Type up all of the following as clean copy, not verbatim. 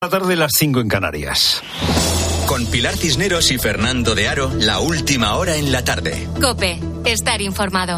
La tarde, las 5 en Canarias. Con Pilar Cisneros y Fernando de Aro, la última hora en la tarde. COPE, estar informado.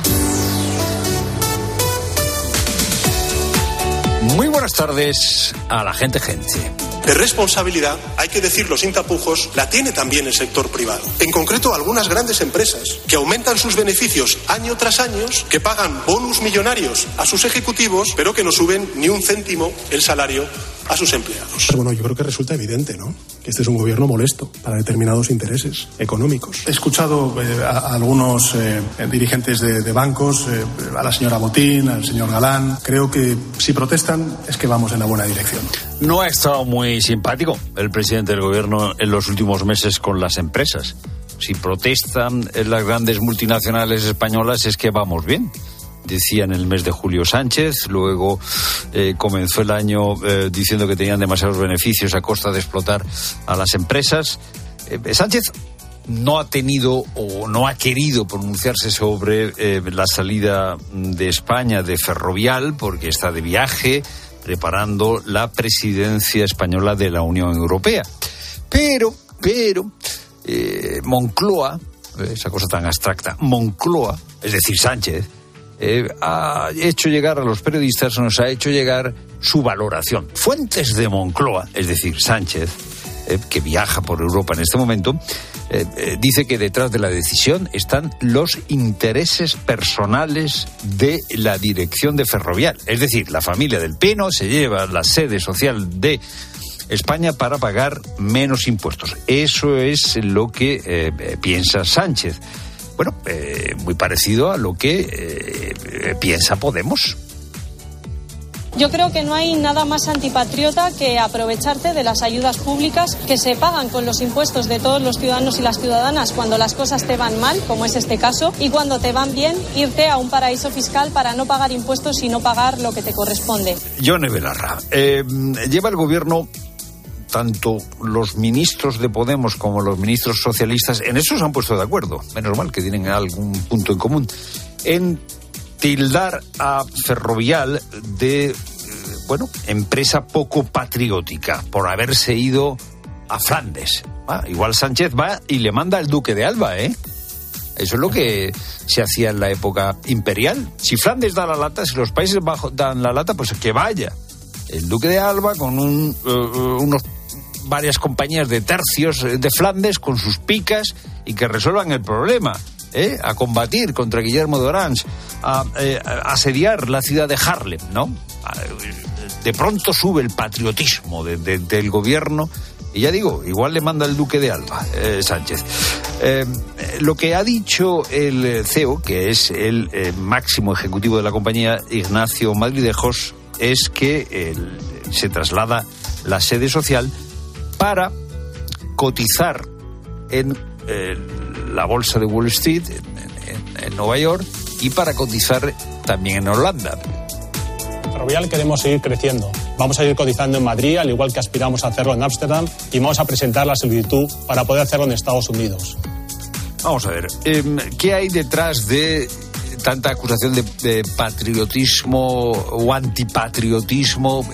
Muy buenas tardes a la gente. De responsabilidad, hay que decirlo sin tapujos, la tiene también el sector privado. En concreto, algunas grandes empresas que aumentan sus beneficios año tras año, que pagan bonus millonarios a sus ejecutivos, pero que no suben ni un céntimo el salario a sus empleados. Bueno, yo creo que resulta evidente, ¿no?, que este es un gobierno molesto para determinados intereses económicos. He escuchado a algunos dirigentes de bancos, a la señora Botín, al señor Galán. Creo que si protestan es que vamos en la buena dirección. No ha estado muy simpático el presidente del gobierno en los últimos meses con las empresas. Si protestan las grandes multinacionales españolas es que vamos bien. Decía en el mes de julio Sánchez, luego comenzó el año diciendo que tenían demasiados beneficios a costa de explotar a las empresas. Sánchez no ha tenido o no ha querido pronunciarse sobre la salida de España de Ferrovial porque está de viaje preparando la presidencia española de la Unión Europea. Pero Moncloa, esa cosa tan abstracta, Moncloa, es decir, Sánchez, ha hecho llegar a los periodistas, nos ha hecho llegar su valoración. Fuentes de Moncloa, es decir, Sánchez, que viaja por Europa en este momento, dice que detrás de la decisión están los intereses personales de la dirección de Ferrovial. Es decir, la familia del Pino se lleva la sede social de España para pagar menos impuestos. Eso es lo que piensa Sánchez. Bueno, muy parecido a lo que piensa Podemos. Yo creo que no hay nada más antipatriota que aprovecharte de las ayudas públicas que se pagan con los impuestos de todos los ciudadanos y las ciudadanas cuando las cosas te van mal, como es este caso, y cuando te van bien, irte a un paraíso fiscal para no pagar impuestos y no pagar lo que te corresponde. Yone Belarra, lleva el gobierno, tanto los ministros de Podemos como los ministros socialistas, en eso se han puesto de acuerdo, menos mal que tienen algún punto en común, en tildar a Ferrovial de, empresa poco patriótica, por haberse ido a Flandes. Igual Sánchez va y le manda al duque de Alba, Eso es lo que se hacía en la época imperial. Si Flandes da la lata, si los Países Bajos dan la lata, pues que vaya el duque de Alba con varias compañías de tercios de Flandes con sus picas y que resuelvan el problema, a combatir contra Guillermo de Orange, a asediar la ciudad de Haarlem, ¿no? De pronto sube el patriotismo del gobierno y ya digo, igual le manda el duque de Alba, Sánchez. Lo que ha dicho el CEO, que es el máximo ejecutivo de la compañía, Ignacio Madridejos, es que se traslada la sede social para cotizar en la bolsa de Wall Street, en Nueva York, y para cotizar también en Holanda. Ferrovial queremos seguir creciendo. Vamos a ir cotizando en Madrid, al igual que aspiramos a hacerlo en Ámsterdam, y vamos a presentar la solicitud para poder hacerlo en Estados Unidos. Vamos a ver, ¿qué hay detrás de tanta acusación de patriotismo o antipatriotismo?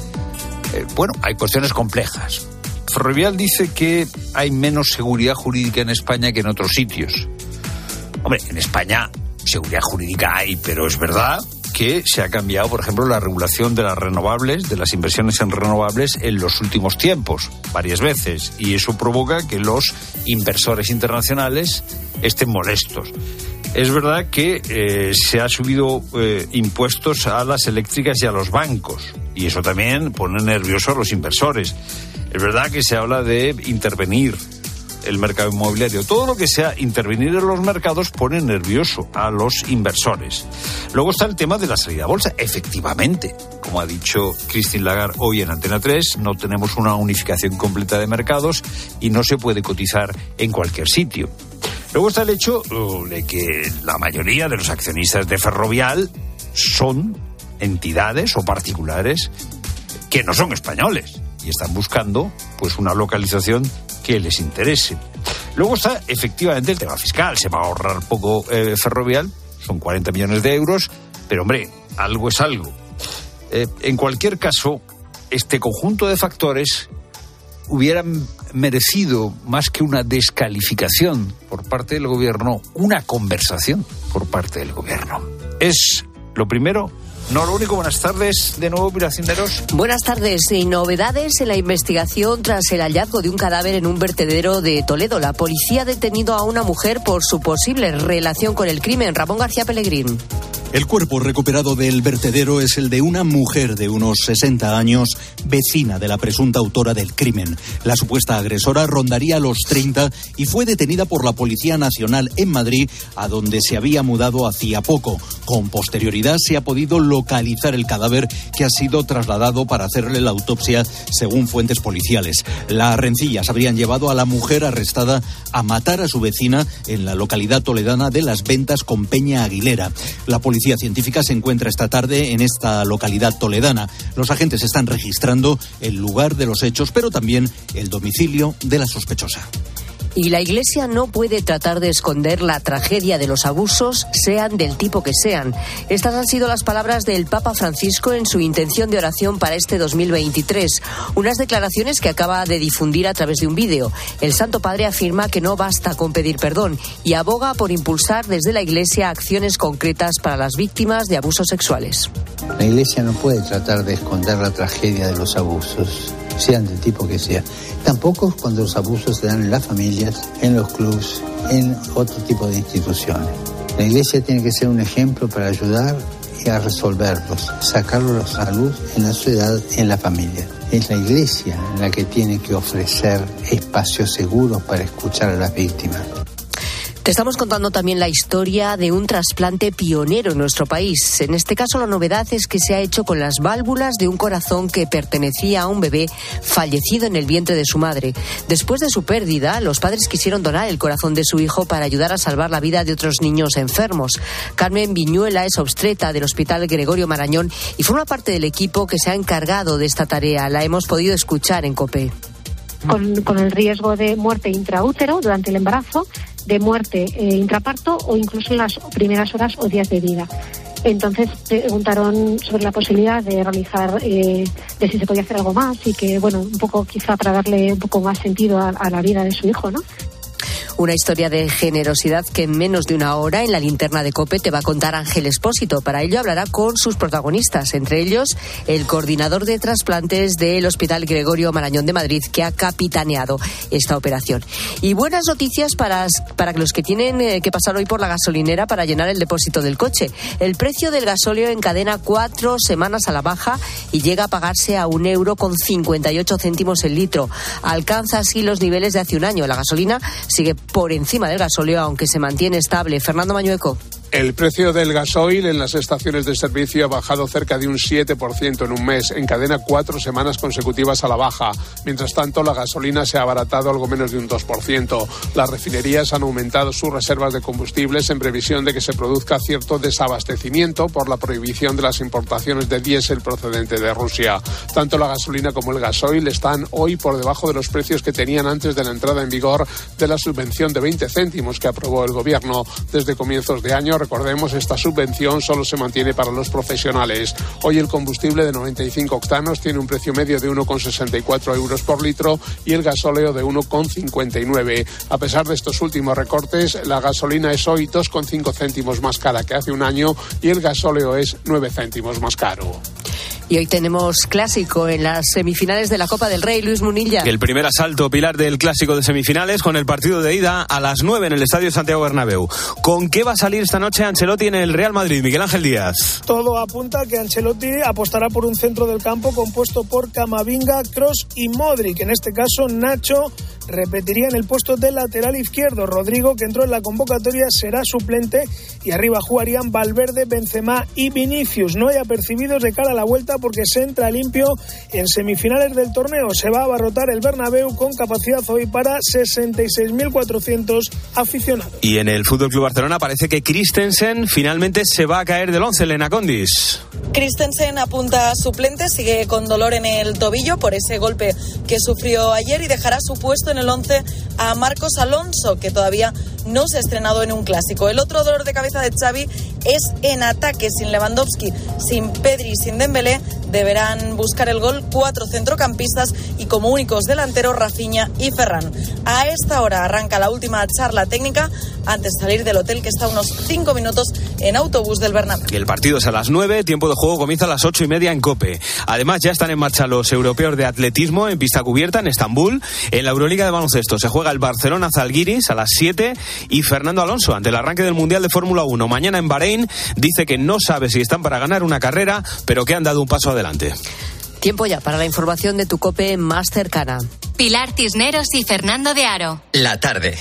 Hay cuestiones complejas. Ferrovial dice que hay menos seguridad jurídica en España que en otros sitios. Hombre, en España seguridad jurídica hay, pero es verdad que se ha cambiado, por ejemplo, la regulación de las renovables, de las inversiones en renovables en los últimos tiempos, varias veces, y eso provoca que los inversores internacionales estén molestos. Es verdad que se ha subido impuestos a las eléctricas y a los bancos, y eso también pone nervioso a los inversores. Es verdad que se habla de intervenir el mercado inmobiliario. Todo lo que sea intervenir en los mercados pone nervioso a los inversores. Luego está el tema de la salida a bolsa. Efectivamente, como ha dicho Christine Lagarde hoy en Antena 3, no tenemos una unificación completa de mercados y no se puede cotizar en cualquier sitio. Luego está el hecho de que la mayoría de los accionistas de Ferrovial son entidades o particulares que no son españoles y están buscando pues una localización que les interese. Luego está efectivamente el tema fiscal. Se va a ahorrar poco Ferrovial, son 40 millones de euros, pero hombre, algo es algo. En cualquier caso, este conjunto de factores hubieran merecido, más que una descalificación por parte del gobierno, una conversación por parte del gobierno. Es lo primero. No, lo único. Buenas tardes de nuevo, Pilar Cisneros. Buenas tardes. Y novedades en la investigación tras el hallazgo de un cadáver en un vertedero de Toledo. La policía ha detenido a una mujer por su posible relación con el crimen. Ramón García Pellegrín. El cuerpo recuperado del vertedero es el de una mujer de unos 60 años, vecina de la presunta autora del crimen. La supuesta agresora rondaría los 30 y fue detenida por la Policía Nacional en Madrid, a donde se había mudado hacía poco. Con posterioridad se ha podido localizar el cadáver, que ha sido trasladado para hacerle la autopsia, según fuentes policiales. Las rencillas habrían llevado a la mujer arrestada a matar a su vecina en la localidad toledana de Las Ventas con Peña Aguilera. La policía científica se encuentra esta tarde en esta localidad toledana. Los agentes están registrando el lugar de los hechos, pero también el domicilio de la sospechosa. Y la Iglesia no puede tratar de esconder la tragedia de los abusos, sean del tipo que sean. Estas han sido las palabras del Papa Francisco en su intención de oración para este 2023. Unas declaraciones que acaba de difundir a través de un vídeo. El Santo Padre afirma que no basta con pedir perdón y aboga por impulsar desde la Iglesia acciones concretas para las víctimas de abusos sexuales. La Iglesia no puede tratar de esconder la tragedia de los abusos, sean del tipo que sea. Tampoco cuando los abusos se dan en las familias, en los clubs, en otro tipo de instituciones. La Iglesia tiene que ser un ejemplo para ayudar y a resolverlos, sacarlos a luz en la sociedad, en la familia. Es la Iglesia la que tiene que ofrecer espacios seguros para escuchar a las víctimas. Te estamos contando también la historia de un trasplante pionero en nuestro país. En este caso, la novedad es que se ha hecho con las válvulas de un corazón que pertenecía a un bebé fallecido en el vientre de su madre. Después de su pérdida, los padres quisieron donar el corazón de su hijo para ayudar a salvar la vida de otros niños enfermos. Carmen Viñuela es obstetra del Hospital Gregorio Marañón y forma parte del equipo que se ha encargado de esta tarea. La hemos podido escuchar en COPE. Con el riesgo de muerte intraútero durante el embarazo, de muerte intraparto o incluso en las primeras horas o días de vida. Entonces preguntaron sobre la posibilidad de realizar, de si se podía hacer algo más y que, bueno, un poco quizá para darle un poco más sentido a la vida de su hijo, ¿no? Una historia de generosidad que en menos de una hora en la linterna de COPE te va a contar Ángel Expósito. Para ello hablará con sus protagonistas, entre ellos el coordinador de trasplantes del Hospital Gregorio Marañón de Madrid, que ha capitaneado esta operación. Y buenas noticias para los que tienen que pasar hoy por la gasolinera para llenar el depósito del coche. El precio del gasóleo encadena 4 semanas a la baja y llega a pagarse a €1,58 el litro. Alcanza así los niveles de hace un año. La gasolina sigue por encima del gasóleo, aunque se mantiene estable. Fernando Mañueco. El precio del gasoil en las estaciones de servicio ha bajado cerca de un 7% en un mes, encadena 4 semanas consecutivas a la baja. Mientras tanto, la gasolina se ha abaratado algo menos de un 2%. Las refinerías han aumentado sus reservas de combustibles en previsión de que se produzca cierto desabastecimiento por la prohibición de las importaciones de diésel procedente de Rusia. Tanto la gasolina como el gasoil están hoy por debajo de los precios que tenían antes de la entrada en vigor de la subvención de 20 céntimos que aprobó el Gobierno desde comienzos de año. Recordemos, esta subvención solo se mantiene para los profesionales. Hoy el combustible de 95 octanos tiene un precio medio de 1,64 euros por litro y el gasóleo de 1,59. A pesar de estos últimos recortes, la gasolina es hoy 2,5 céntimos más cara que hace un año y el gasóleo es 9 céntimos más caro. Y hoy tenemos clásico en las semifinales de la Copa del Rey. Luis Munilla. El primer asalto, Pilar, del clásico de semifinales con el partido de ida a las 9 en el Estadio Santiago Bernabéu. ¿Con qué va a salir esta noche Ancelotti en el Real Madrid? Miguel Ángel Díaz. Todo apunta a que Ancelotti apostará por un centro del campo compuesto por Camavinga, Kroos y Modric. En este caso, Nacho repetiría en el puesto de lateral izquierdo. Rodrigo, que entró en la convocatoria, será suplente y arriba jugarían Valverde, Benzema y Vinicius. No hay apercibidos de cara a la vuelta porque se entra limpio en semifinales del torneo. Se va a abarrotar el Bernabéu con capacidad hoy para 66.400 aficionados. Y en el FC Barcelona parece que Christensen finalmente se va a caer del 11, Elena Condis. Christensen apunta a suplente, sigue con dolor en el tobillo por ese golpe que sufrió ayer y dejará su puesto en el 11 a Marcos Alonso, que todavía no se ha estrenado en un clásico. El otro dolor de cabeza de Xavi es en ataque, sin Lewandowski, sin Pedri, sin Dembélé. deberán buscar el gol 4 centrocampistas y como únicos delanteros Rafinha y Ferran. A esta hora arranca la última charla técnica antes de salir del hotel, que está a unos 5 minutos en autobús del Bernabéu. El partido es a las 9, tiempo de juego comienza a las 8:30 en COPE. Además, ya están en marcha los europeos de atletismo en pista cubierta en Estambul. En la Euroliga de baloncesto se juega el Barcelona-Zalgiris a las 7 y Fernando Alonso, ante el arranque del Mundial de Fórmula 1 mañana en Bahrein, dice que no sabe si están para ganar una carrera, pero que han dado un paso adelante. Tiempo ya para la información de tu COPE más cercana. Pilar Cisneros y Fernando de Aro. La tarde.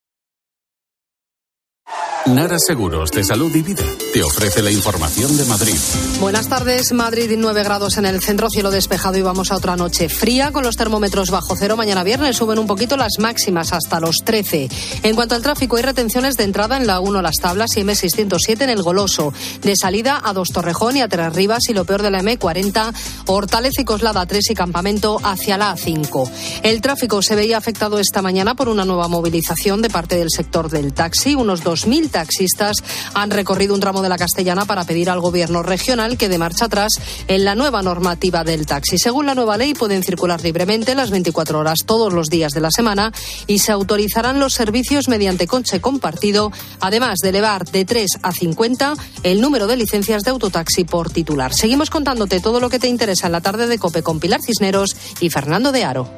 Nara Seguros de Salud y Vida te ofrece la información de Madrid. Buenas tardes. Madrid, 9 grados en el centro, cielo despejado y vamos a otra noche fría con los termómetros bajo cero. Mañana viernes suben un poquito las máximas hasta los 13. En cuanto al tráfico, hay retenciones de entrada en la 1 Las Tablas y M607 en el Goloso. De salida a 2 Torrejón y a 3 Rivas y lo peor de la M40, Hortaleza y Coslada 3 y Campamento hacia la A5. El tráfico se veía afectado esta mañana por una nueva movilización de parte del sector del taxi. Unos 2.000 taxistas han recorrido un tramo de la Castellana para pedir al gobierno regional que dé marcha atrás en la nueva normativa del taxi. Según la nueva ley, pueden circular libremente las 24 horas todos los días de la semana y se autorizarán los servicios mediante coche compartido, además de elevar de 3 a 50 el número de licencias de autotaxi por titular. Seguimos contándote todo lo que te interesa en la tarde de COPE con Pilar Cisneros y Fernando de Aro.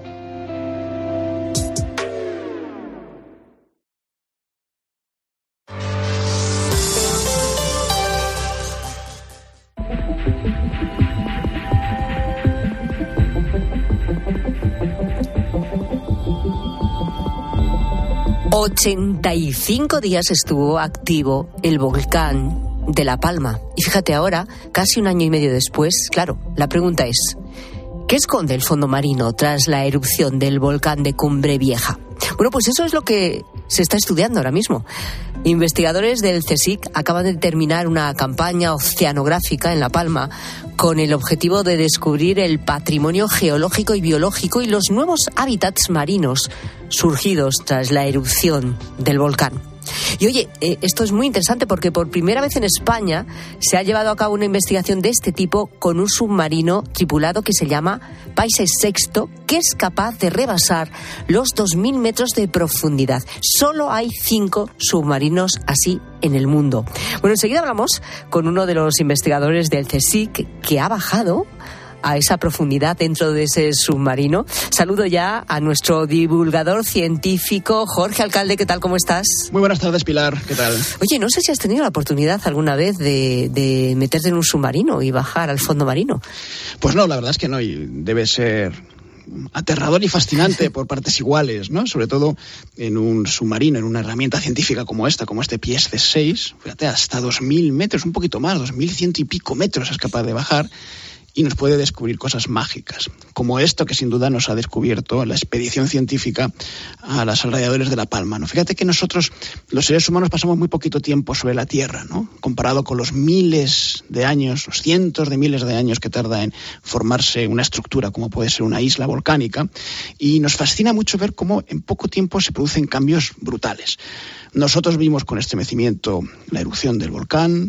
...85 días estuvo activo el volcán de La Palma. Y fíjate ahora, casi un año y medio después, claro, la pregunta es... ¿qué esconde el fondo marino tras la erupción del volcán de Cumbre Vieja? Bueno, pues eso es lo que se está estudiando ahora mismo. Investigadores del CSIC acaban de terminar una campaña oceanográfica en La Palma con el objetivo de descubrir el patrimonio geológico y biológico y los nuevos hábitats marinos surgidos tras la erupción del volcán. Y oye, esto es muy interesante porque por primera vez en España se ha llevado a cabo una investigación de este tipo con un submarino tripulado que se llama Paises Sexto, que es capaz de rebasar los 2.000 metros de profundidad. Solo hay 5 submarinos así en el mundo. Bueno, enseguida hablamos con uno de los investigadores del CSIC que ha bajado a esa profundidad dentro de ese submarino. Saludo ya a nuestro divulgador científico, Jorge Alcalde. ¿Qué tal? ¿Cómo estás? Muy buenas tardes, Pilar. ¿Qué tal? Oye, no sé si has tenido la oportunidad alguna vez de meterte en un submarino y bajar al fondo marino. Pues no, la verdad es que no. Y debe ser aterrador y fascinante por partes iguales, ¿no? Sobre todo en un submarino, en una herramienta científica como esta, como este Paises 6. Fíjate, hasta 2.000 metros, un poquito más, 2.100 y pico metros es capaz de bajar. Y nos puede descubrir cosas mágicas, como esto que sin duda nos ha descubierto la expedición científica a los alrededores de La Palma, ¿no? Fíjate que nosotros, los seres humanos, pasamos muy poquito tiempo sobre la Tierra, ¿no? Comparado con los miles de años, los cientos de miles de años que tarda en formarse una estructura, como puede ser una isla volcánica, y nos fascina mucho ver cómo en poco tiempo se producen cambios brutales. Nosotros vimos con estremecimiento la erupción del volcán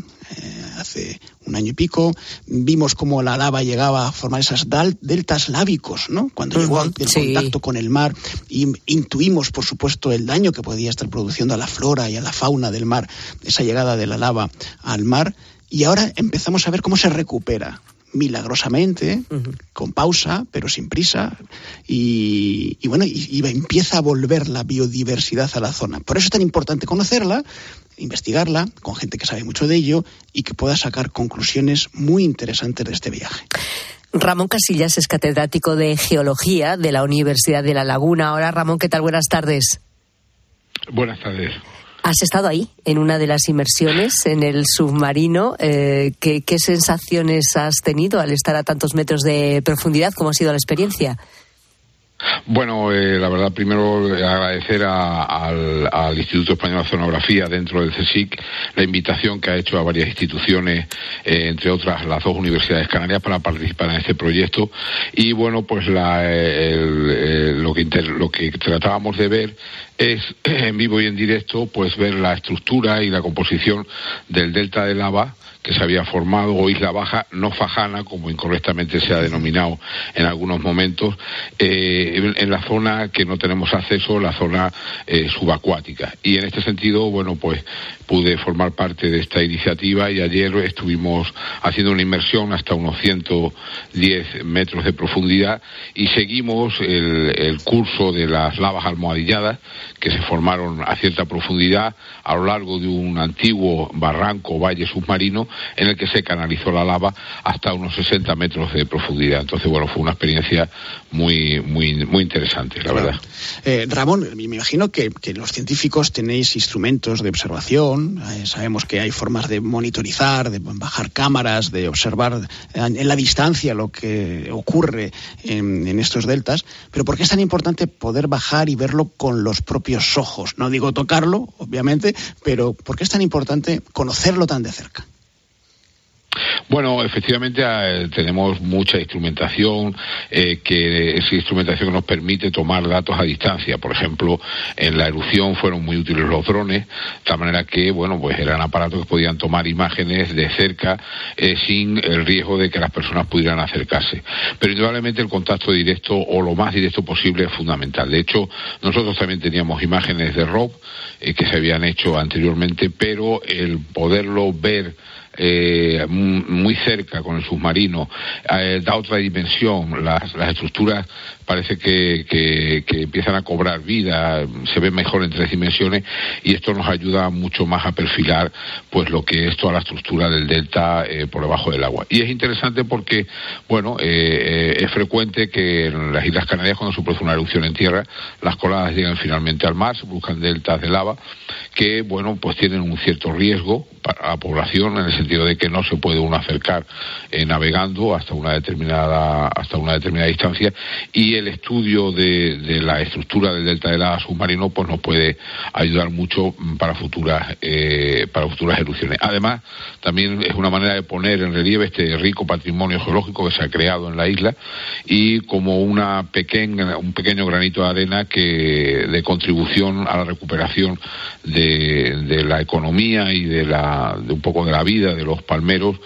hace un año y pico. Vimos cómo la lava llegaba a formar esas deltas lábicos, ¿no? Cuando llegó el contacto con el mar, y intuimos, por supuesto, el daño que podía estar produciendo a la flora y a la fauna del mar, esa llegada de la lava al mar. Y ahora empezamos a ver cómo se recupera milagrosamente, con pausa, pero sin prisa, y empieza a volver la biodiversidad a la zona. Por eso es tan importante conocerla, investigarla, con gente que sabe mucho de ello, y que pueda sacar conclusiones muy interesantes de este viaje. Ramón Casillas es catedrático de Geología de la Universidad de La Laguna. Ahora, Ramón, ¿qué tal? Buenas tardes. Buenas tardes. ¿Has estado ahí, en una de las inmersiones, en el submarino? ¿Qué sensaciones has tenido al estar a tantos metros de profundidad? ¿Cómo ha sido la experiencia? Bueno, la verdad, primero agradecer al Instituto Español de Oceanografía dentro del CSIC la invitación que ha hecho a varias instituciones, entre otras las 2 universidades canarias, para participar en este proyecto. Y bueno, pues lo que tratábamos de ver es en vivo y en directo pues ver la estructura y la composición del delta de lava que se había formado, o isla baja no fajana, como incorrectamente se ha denominado en algunos momentos, en la zona que no tenemos acceso, la zona subacuática. Y en este sentido, bueno, pues pude formar parte de esta iniciativa, y ayer estuvimos haciendo una inmersión hasta unos 110 metros de profundidad, y seguimos el curso de las lavas almohadilladas que se formaron a cierta profundidad a lo largo de un antiguo barranco o valle submarino en el que se canalizó la lava hasta unos 60 metros de profundidad. Entonces, bueno, fue una experiencia muy interesante, la verdad. Ramón, me imagino que los científicos tenéis instrumentos de observación, sabemos que hay formas de monitorizar, de bajar cámaras, de observar en la distancia lo que ocurre en estos deltas, pero ¿por qué es tan importante poder bajar y verlo con los propios ojos? No digo tocarlo, obviamente, pero ¿por qué es tan importante conocerlo tan de cerca? Bueno, efectivamente tenemos mucha instrumentación, que es instrumentación que nos permite tomar datos a distancia. Por ejemplo, en la erupción fueron muy útiles los drones, de tal manera que, bueno, pues eran aparatos que podían tomar imágenes de cerca sin el riesgo de que las personas pudieran acercarse. Pero indudablemente el contacto directo, o lo más directo posible, es fundamental. De hecho, nosotros también teníamos imágenes de ROV que se habían hecho anteriormente, pero el poderlo ver muy cerca con el submarino da otra dimensión. Las estructuras parece que empiezan a cobrar vida, se ven mejor en 3 dimensiones, y esto nos ayuda mucho más a perfilar pues lo que es toda la estructura del delta por debajo del agua. Y es interesante porque, bueno, es frecuente que en las Islas Canarias, cuando se produce una erupción en tierra, las coladas llegan finalmente al mar, se buscan deltas de lava que, bueno, pues tienen un cierto riesgo para la población, en el sentido de que no se puede uno acercar navegando hasta una determinada distancia, y el estudio de la estructura del delta de lava submarino pues nos puede ayudar mucho para futuras erupciones. Además, también es una manera de poner en relieve este rico patrimonio geológico que se ha creado en la isla, y como un pequeño granito de arena de contribución a la recuperación de la economía y de un poco de la vida de los palmeros,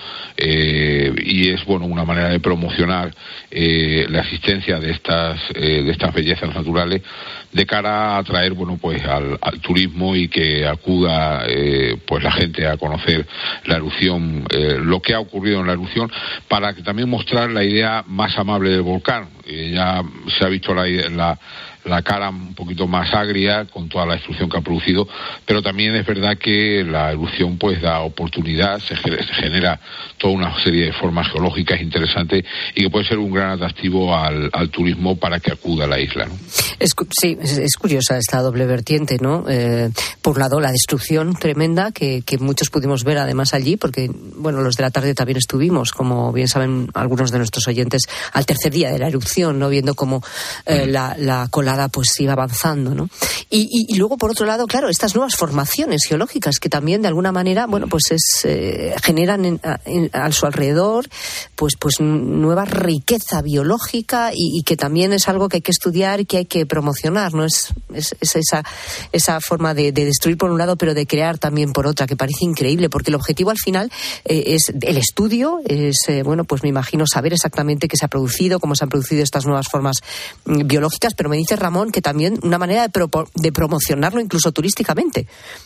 y es, bueno, una manera de promocionar la existencia de estas bellezas naturales, de cara a atraer, bueno, pues al turismo, y que acuda pues la gente a conocer la erupción, lo que ha ocurrido en la erupción, para que también mostrar la idea más amable del volcán. Ya se ha visto la cara un poquito más agria con toda la destrucción que ha producido, pero también es verdad que la erupción pues da oportunidad, se genera toda una serie de formas geológicas interesantes, y que puede ser un gran atractivo al turismo para que acuda a la isla, ¿no? Sí, es curiosa esta doble vertiente, ¿no? Por un lado, la destrucción tremenda que muchos pudimos ver además allí, porque, bueno, los de la tarde también estuvimos, como bien saben algunos de nuestros oyentes, al tercer día de la erupción, ¿no? Viendo cómo la colada pues iba avanzando, ¿no? Y luego, por otro lado, claro, estas nuevas formaciones geológicas que también de alguna manera, bueno, pues generan a su alrededor pues nueva riqueza biológica, y que también es algo que hay que estudiar y que hay que promocionar, ¿no? Es esa forma de destruir por un lado, pero de crear también por otra, que parece increíble, porque el objetivo al final es el estudio, bueno, pues me imagino saber exactamente qué se ha producido, cómo se han producido estas nuevas formas biológicas, pero me dice Ramón que también una manera de promocionarlo incluso turísticamente.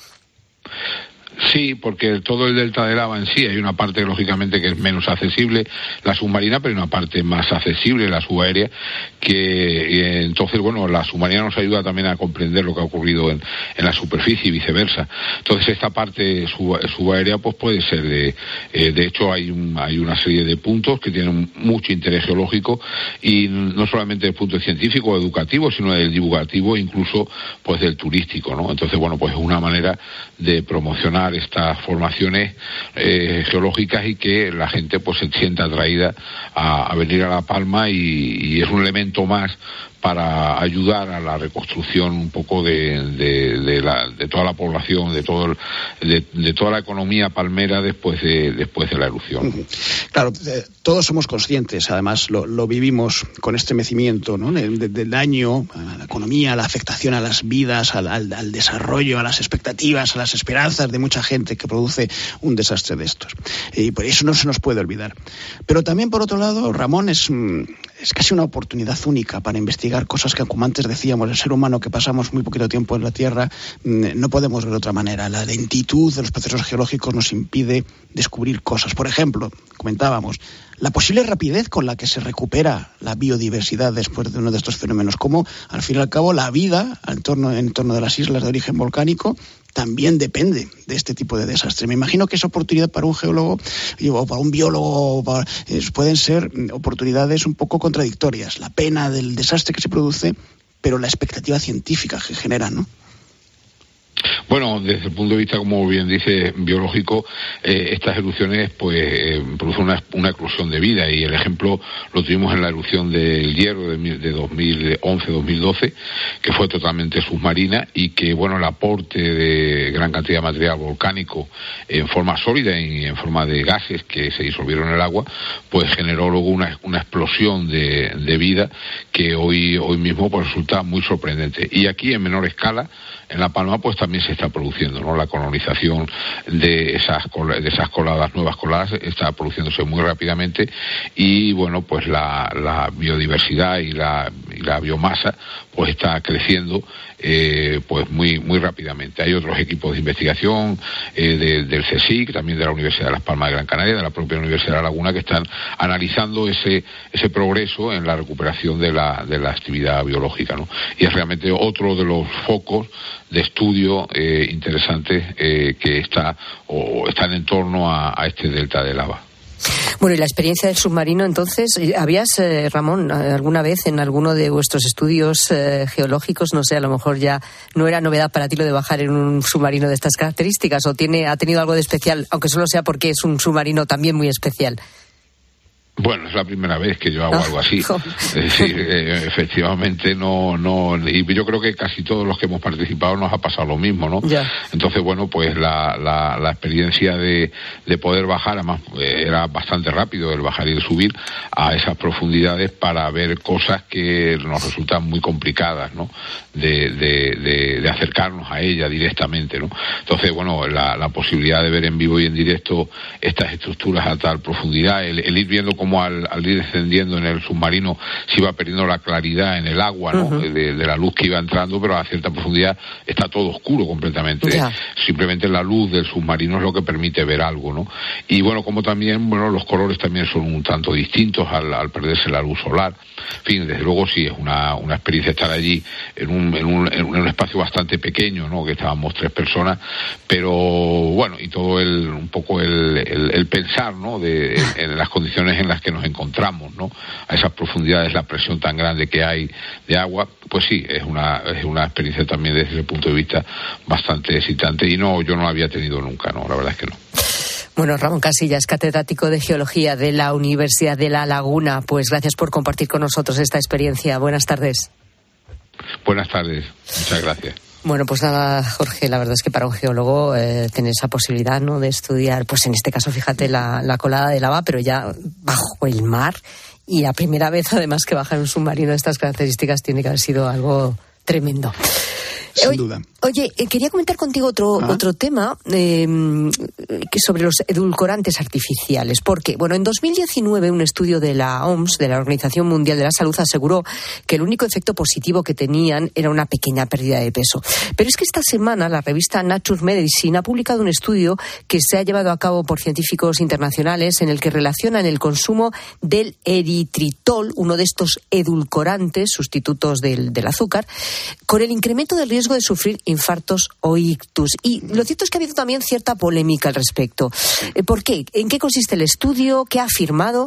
Sí, porque todo el delta de lava en sí, hay una parte lógicamente que es menos accesible, la submarina, pero hay una parte más accesible, la subaérea, que entonces, bueno, la submarina nos ayuda también a comprender lo que ha ocurrido en la superficie y viceversa. Entonces esta parte subaérea pues puede ser de hecho hay una serie de puntos que tienen mucho interés geológico, y no solamente desde el punto científico o educativo, sino del divulgativo, incluso pues del turístico, ¿no? Entonces, bueno, pues es una manera de promocionar estas formaciones geológicas, y que la gente pues se sienta atraída a venir a La Palma, y es un elemento más para ayudar a la reconstrucción un poco de toda la población, de toda la economía palmera después de la erupción. Claro, todos somos conscientes, además lo vivimos con estremecimiento, ¿no? Del daño a la economía, a la afectación a las vidas, al desarrollo, a las expectativas, a las esperanzas de mucha gente que produce un desastre de estos. Y por eso no se nos puede olvidar. Pero también, por otro lado, Ramón, es casi una oportunidad única para investigar cosas que, como antes decíamos, el ser humano que pasamos muy poquito tiempo en la Tierra, no podemos ver de otra manera. La lentitud de los procesos geológicos nos impide descubrir cosas. Por ejemplo, comentábamos, la posible rapidez con la que se recupera la biodiversidad después de uno de estos fenómenos, como al fin y al cabo la vida en torno de las islas de origen volcánico también depende de este tipo de desastre. Me imagino que esa oportunidad para un geólogo o para un biólogo pueden ser oportunidades un poco contradictorias. La pena del desastre que se produce, pero la expectativa científica que genera, ¿no? Bueno, desde el punto de vista, como bien dice, biológico, estas erupciones pues producen una eclosión de vida, y el ejemplo lo tuvimos en la erupción del Hierro de 2011-2012, que fue totalmente submarina y que, bueno, el aporte de gran cantidad de material volcánico en forma sólida y en forma de gases que se disolvieron en el agua, pues generó luego una explosión de vida que hoy mismo pues resulta muy sorprendente. Y aquí, en menor escala, en La Palma, pues también se está produciendo, ¿no? La colonización de esas coladas, nuevas coladas, está produciéndose muy rápidamente, y bueno, pues la biodiversidad y la biomasa pues está creciendo pues muy rápidamente. Hay otros equipos de investigación del CSIC, también de la Universidad de Las Palmas de Gran Canaria, de la propia Universidad de La Laguna, que están analizando ese progreso en la recuperación de la actividad biológica, ¿no? Y es realmente otro de los focos de estudio interesantes que están en torno a este delta de lava. Bueno, y la experiencia del submarino, entonces, ¿habías, Ramón, alguna vez en alguno de vuestros estudios geológicos, no sé, a lo mejor ya no era novedad para ti lo de bajar en un submarino de estas características, o ha tenido algo de especial, aunque solo sea porque es un submarino también muy especial? Bueno, es la primera vez que yo hago algo así. Es decir, efectivamente y yo creo que casi todos los que hemos participado nos ha pasado lo mismo, ¿no? Ya. Entonces, bueno, pues la experiencia de poder bajar, además era bastante rápido el bajar y el subir a esas profundidades para ver cosas que nos resultan muy complicadas, ¿no? De acercarnos a ella directamente, ¿no? Entonces, bueno, la posibilidad de ver en vivo y en directo estas estructuras a tal profundidad, el ir viendo cómo al ir descendiendo en el submarino se iba perdiendo la claridad en el agua, ¿no? Uh-huh. de la luz que iba entrando, pero a cierta profundidad está todo oscuro completamente. Yeah. Simplemente la luz del submarino es lo que permite ver algo, ¿no? Y bueno, como también, bueno, los colores también son un tanto distintos al perderse la luz solar. En fin, desde luego sí, es una experiencia estar allí en un espacio bastante pequeño, ¿no? Que estábamos 3 personas, pero bueno, y todo un poco el pensar, ¿no? En las condiciones en las que nos encontramos, ¿no? A esas profundidades, la presión tan grande que hay de agua, pues sí, es una experiencia también desde ese punto de vista bastante excitante, y yo no la había tenido nunca, ¿no? La verdad es que no. Bueno, Ramón Casillas, catedrático de Geología de la Universidad de La Laguna, pues gracias por compartir con nosotros esta experiencia. Buenas tardes. Buenas tardes, muchas gracias. Bueno, pues nada, Jorge, la verdad es que para un geólogo tener esa posibilidad, ¿no?, de estudiar, pues en este caso, fíjate, la colada de lava, pero ya bajo el mar, y la primera vez además que baja en un submarino de estas características, tiene que haber sido algo tremendo. Sin duda. Oye, quería comentar contigo otro tema que sobre los edulcorantes artificiales. Porque, bueno, en 2019 un estudio de la OMS, de la Organización Mundial de la Salud, aseguró que el único efecto positivo que tenían era una pequeña pérdida de peso. Pero es que esta semana la revista Nature Medicine ha publicado un estudio que se ha llevado a cabo por científicos internacionales en el que relacionan el consumo del eritritol, uno de estos edulcorantes sustitutos del azúcar, con el incremento del riesgo de sufrir infartos o ictus. Y lo cierto es que ha habido también cierta polémica al respecto. ¿Por qué? ¿En qué consiste el estudio? ¿Qué ha afirmado?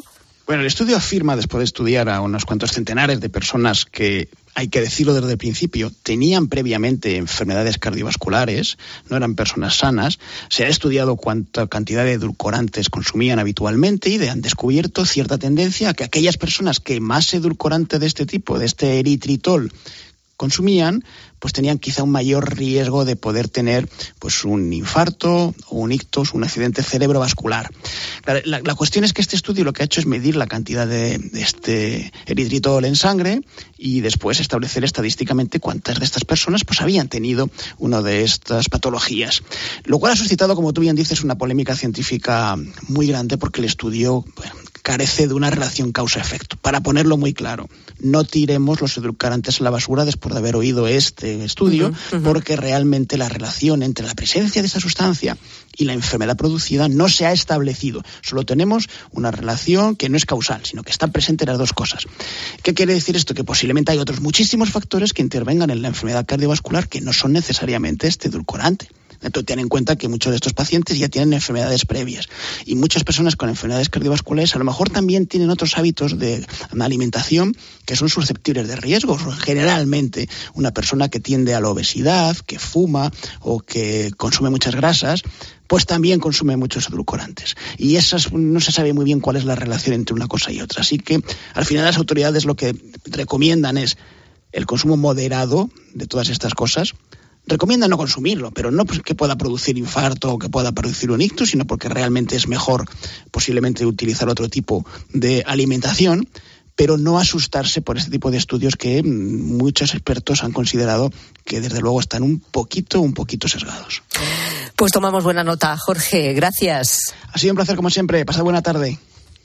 Bueno, el estudio afirma, después de estudiar a unos cuantos centenares de personas que, hay que decirlo desde el principio, tenían previamente enfermedades cardiovasculares, no eran personas sanas, se ha estudiado cuánta cantidad de edulcorantes consumían habitualmente y han descubierto cierta tendencia a que aquellas personas que más edulcorante de este tipo, de este eritritol, consumían, pues tenían quizá un mayor riesgo de poder tener pues un infarto o un ictus, un accidente cerebrovascular. La cuestión es que este estudio lo que ha hecho es medir la cantidad de este eritritol en sangre y después establecer estadísticamente cuántas de estas personas pues habían tenido una de estas patologías. Lo cual ha suscitado, como tú bien dices, una polémica científica muy grande porque el estudio carece de una relación causa-efecto. Para ponerlo muy claro, no tiremos los edulcorantes a la basura después de haber oído este estudio, porque realmente la relación entre la presencia de esa sustancia y la enfermedad producida no se ha establecido. Solo tenemos una relación que no es causal, sino que está presente en las dos cosas. ¿Qué quiere decir esto? Que posiblemente hay otros muchísimos factores que intervengan en la enfermedad cardiovascular que no son necesariamente este edulcorante. Entonces, ten en cuenta que muchos de estos pacientes ya tienen enfermedades previas y muchas personas con enfermedades cardiovasculares a lo mejor también tienen otros hábitos de alimentación que son susceptibles de riesgos. Generalmente, una persona que tiende a la obesidad, que fuma o que consume muchas grasas, pues también consume muchos edulcorantes. Y esas no se sabe muy bien cuál es la relación entre una cosa y otra. Así que, al final, las autoridades lo que recomiendan es el consumo moderado de todas estas cosas. Recomiendan no consumirlo, pero no que pueda producir infarto o que pueda producir un ictus, sino porque realmente es mejor posiblemente utilizar otro tipo de alimentación, pero no asustarse por este tipo de estudios que muchos expertos han considerado que desde luego están un poquito sesgados. Pues tomamos buena nota, Jorge, gracias. Ha sido un placer como siempre, pasad buena tarde.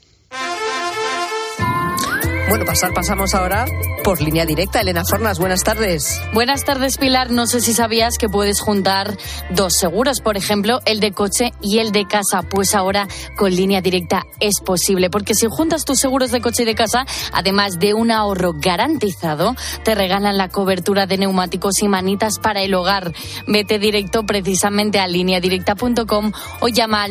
Bueno, pasamos ahora por Línea Directa. Elena Fornas, buenas tardes. Buenas tardes, Pilar. No sé si sabías que puedes juntar dos seguros, por ejemplo, el de coche y el de casa. Pues ahora con Línea Directa es posible, porque si juntas tus seguros de coche y de casa, además de un ahorro garantizado, te regalan la cobertura de neumáticos y manitas para el hogar. Vete directo precisamente a lineadirecta.com o llama al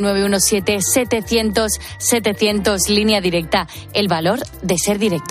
917-700-700. Línea Directa, el valor de ser directo.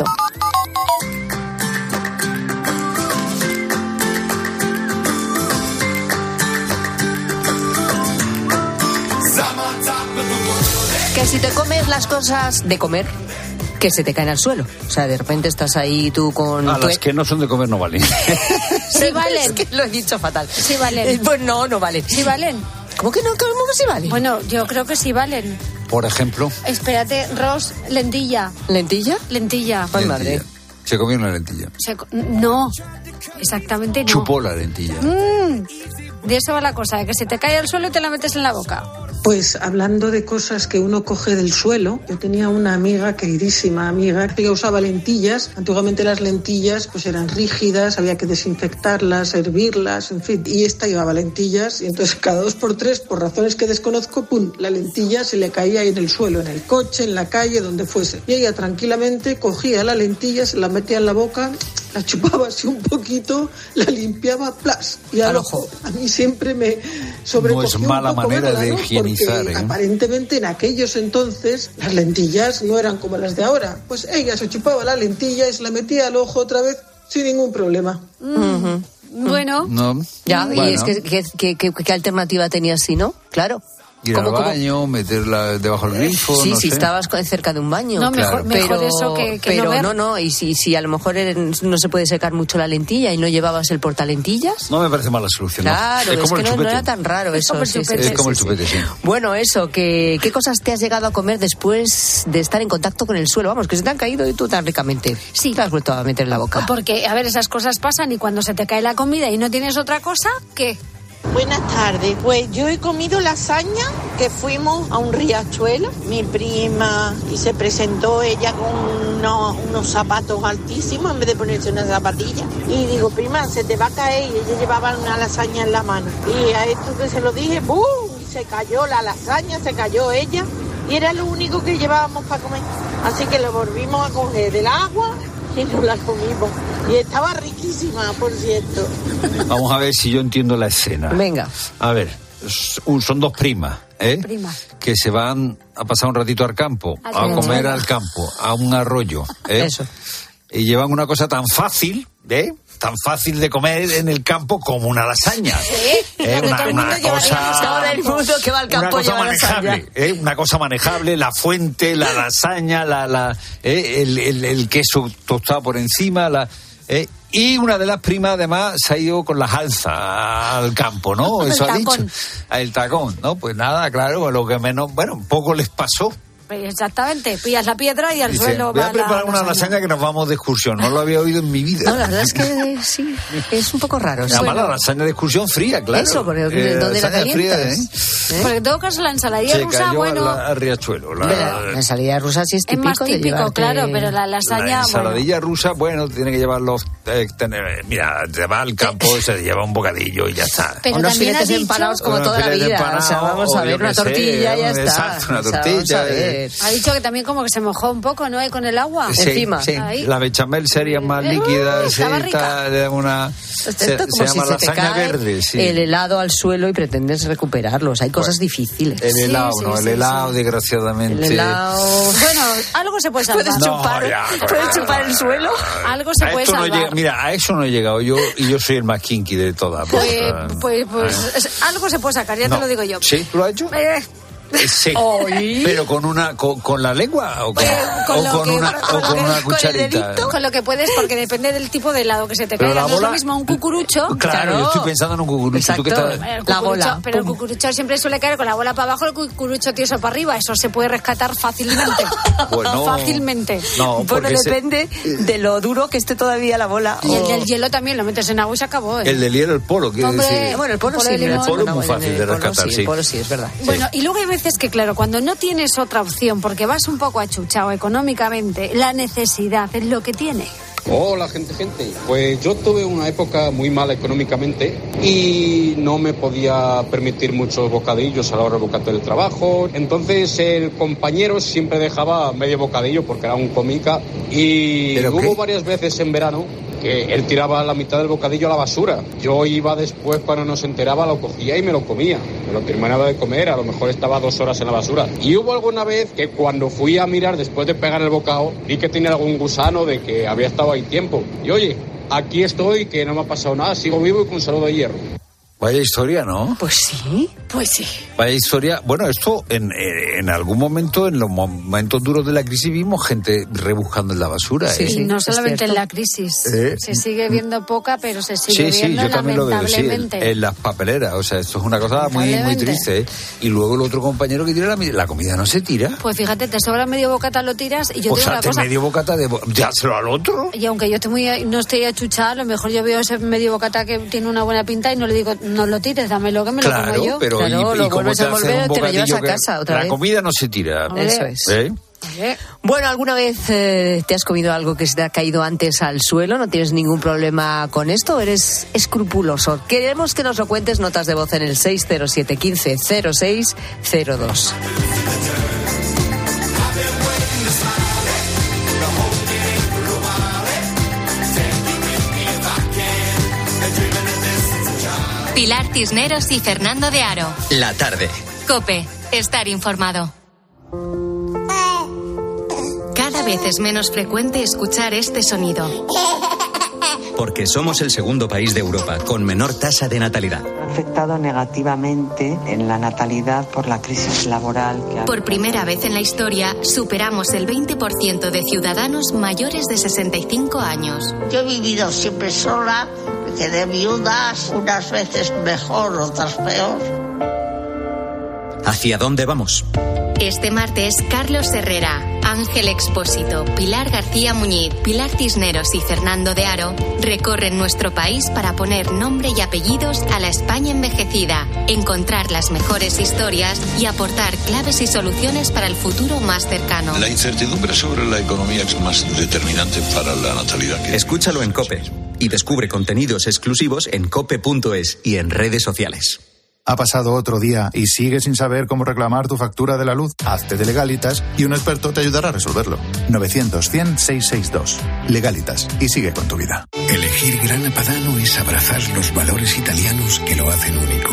Que si te comes las cosas de comer, que se te caen al suelo. O sea, de repente estás ahí tú con... las que no son de comer no valen. Sí valen. Es que lo he dicho fatal. Sí valen. Pues no valen. Sí valen. ¿Cómo que no? ¿Cómo que sí valen? Bueno, yo creo que sí valen. Por ejemplo. Espérate, Ros, lentilla. ¿Lentilla? Lentilla. Ay, madre. Se comió una lentilla. No, exactamente no. Chupó la lentilla. De eso va la cosa, de que se te cae al suelo y te la metes en la boca. Pues hablando de cosas que uno coge del suelo, yo tenía una amiga, queridísima amiga, que usaba lentillas. Antiguamente las lentillas pues eran rígidas, había que desinfectarlas, hervirlas, en fin. Y esta llevaba lentillas y entonces cada 2 por 3, por razones que desconozco, ¡pum!, la lentilla se le caía ahí en el suelo, en el coche, en la calle, donde fuese. Y ella tranquilamente cogía la lentilla, se la metía en la boca, la chupaba así un poquito, la limpiaba, ¡plas! Y al ojo. A mí siempre me sobrecogió. No es mala manera de higienizar. Porque aparentemente en aquellos entonces las lentillas no eran como las de ahora. Pues ella se chupaba la lentilla y se la metía al ojo otra vez sin ningún problema. Bueno. No. Ya, bueno. Y es que ¿qué alternativa tenías si no? Claro. Ir al baño, meterla debajo del grifo, sí, no si sé. estabas cerca de un baño. No, mejor eso que pero no ver. no, y si a lo mejor no se puede secar mucho la lentilla y no llevabas el portalentillas. No me parece mala solución. Claro, es como que el chupete. no era tan raro eso. Es como el chupete, sí. Bueno, eso, ¿qué cosas te has llegado a comer después de estar en contacto con el suelo? Vamos, que se te han caído y tú tan ricamente. Sí. Te has vuelto a meter en la boca. Porque, a ver, esas cosas pasan y cuando se te cae la comida y no tienes otra cosa, ¿qué? Buenas tardes, pues yo he comido lasaña, que fuimos a un riachuelo, mi prima, y se presentó ella con unos zapatos altísimos en vez de ponerse una zapatilla. Y digo, prima, se te va a caer, y ella llevaba una lasaña en la mano. Y a esto que se lo dije, ¡bum! Y se cayó la lasaña, se cayó ella, y era lo único que llevábamos para comer. Así que lo volvimos a coger del agua y nos la comimos. Y estaba riquísima, por cierto. Vamos a ver si yo entiendo la escena. Venga. A ver, son dos primas, que se van a pasar un ratito al campo, a comer al campo, a un arroyo, Eso. Y llevan una cosa tan fácil, tan fácil de comer en el campo como una lasaña. Una cosa, todo el mundo que va al campo una cosa manejable, una cosa manejable, la fuente, la lasaña, el queso tostado por encima, y una de las primas además se ha ido con las alzas al campo, ¿no? Eso ha dicho. El tacón, ¿no? Pues nada, claro, lo que menos, un poco les pasó. Exactamente, pillas la piedra y al suelo voy a preparar una lasaña que nos vamos de excursión. No lo había oído en mi vida. No, la verdad es que sí, es un poco raro. Además, la lasaña de excursión fría, claro. Eso, porque ¿dónde la calientas? Porque en todo caso la ensaladilla rusa, a Riachuelo. La ensaladilla rusa sí es típico. Es más típico, claro, pero la lasaña... La ensaladilla rusa, tiene que llevar mira, te va al campo, se lleva un bocadillo y ya está. Pero unos filetes empanados como toda la vida. O sea, vamos a ver, una tortilla y ya está. Exacto, una tortilla. Ha dicho que también como que se mojó un poco, ¿no? Con el agua. Encima. Sí. La bechamel sería más líquida. Estaba rica. Se llama lasaña verde. Sí. El helado al suelo y pretendes recuperarlos. Hay cosas difíciles. El helado, el helado, desgraciadamente. El helado... Bueno, algo se puede salvar. ¿Puedes chupar el suelo? Algo se puede salvar. Mira, a eso no he llegado yo, y yo soy el más kinky de todas. Algo se puede sacar, ya te lo digo yo. ¿Sí? ¿Tú lo has hecho? Sí, pero con la lengua o con una cucharita. Con lo que puedes, porque depende del tipo de helado que se te caiga. No es lo mismo un cucurucho. Claro, yo estoy pensando en un cucurucho. La bola. Pero el cucurucho siempre suele caer con la bola para abajo, el cucurucho tieso para arriba. Eso se puede rescatar fácilmente. Fácilmente. No, bueno, depende de lo duro que esté todavía la bola. Y el del hielo también lo metes en agua y se acabó. El del hielo, el polo, quiero decir. Bueno, el polo sí. El polo es muy fácil de rescatar, sí. El polo sí, es verdad. Bueno, y luego hay veces que, claro, cuando no tienes otra opción, porque vas un poco achuchado económicamente, la necesidad es lo que tiene. Hola, gente. Pues yo tuve una época muy mala económicamente y no me podía permitir muchos bocadillos a la hora de buscar el trabajo. Entonces el compañero siempre dejaba medio bocadillo porque era un comica y hubo varias veces en verano que él tiraba la mitad del bocadillo a la basura. Yo iba después, cuando no se enteraba, lo cogía y me lo comía. Me lo terminaba de comer, a lo mejor estaba 2 horas en la basura. Y hubo alguna vez que cuando fui a mirar después de pegar el bocado, vi que tenía algún gusano de que había estado ahí tiempo. Y oye, aquí estoy, que no me ha pasado nada, sigo vivo y con salud de hierro. Vaya historia, ¿no? Pues sí. Vaya historia. Bueno, esto en algún momento, en los momentos duros de la crisis, vimos gente rebuscando en la basura. Sí, no solamente en la crisis. Se sigue viendo poca, pero se sigue viendo, yo también lo veo, en las papeleras. O sea, esto es una cosa muy triste. Y luego el otro compañero que tira la comida no se tira. Pues fíjate, te sobra medio bocata, lo tiras y yo te digo una cosa. medio bocata dáselo al otro. Y aunque yo no estoy achuchada, a lo mejor yo veo ese medio bocata que tiene una buena pinta y no le digo, no lo tires, dámelo que me lo como yo. Pero lo vuelves a envolver, te lo llevas a casa otra vez. La comida no se tira. Eso es. Bueno, ¿alguna vez te has comido algo que se te ha caído antes al suelo? ¿No tienes ningún problema con esto? ¿Eres escrupuloso? Queremos que nos lo cuentes, notas de voz en el 607 15 0602. Pilar Cisneros y Fernando de Aro. La tarde. COPE. Estar informado. Cada vez es menos frecuente escuchar este sonido. Porque somos el segundo país de Europa con menor tasa de natalidad. Ha afectado negativamente en la natalidad por la crisis laboral. Por primera vez en la historia, superamos el 20% de ciudadanos mayores de 65 años. Yo he vivido siempre sola, me quedé viuda, unas veces mejor, otras peor. ¿Hacia dónde vamos? Este martes, Carlos Herrera, Ángel Expósito, Pilar García Muñiz, Pilar Cisneros y Fernando de Aro recorren nuestro país para poner nombre y apellidos a la España envejecida, encontrar las mejores historias y aportar claves y soluciones para el futuro más cercano. La incertidumbre sobre la economía es más determinante para la natalidad. Escúchalo en COPE y descubre contenidos exclusivos en cope.es y en redes sociales. Ha pasado otro día y sigues sin saber cómo reclamar tu factura de la luz. Hazte de Legalitas y un experto te ayudará a resolverlo. 900-100-662. Legalitas. Y sigue con tu vida. Elegir Grana Padano es abrazar los valores italianos que lo hacen único.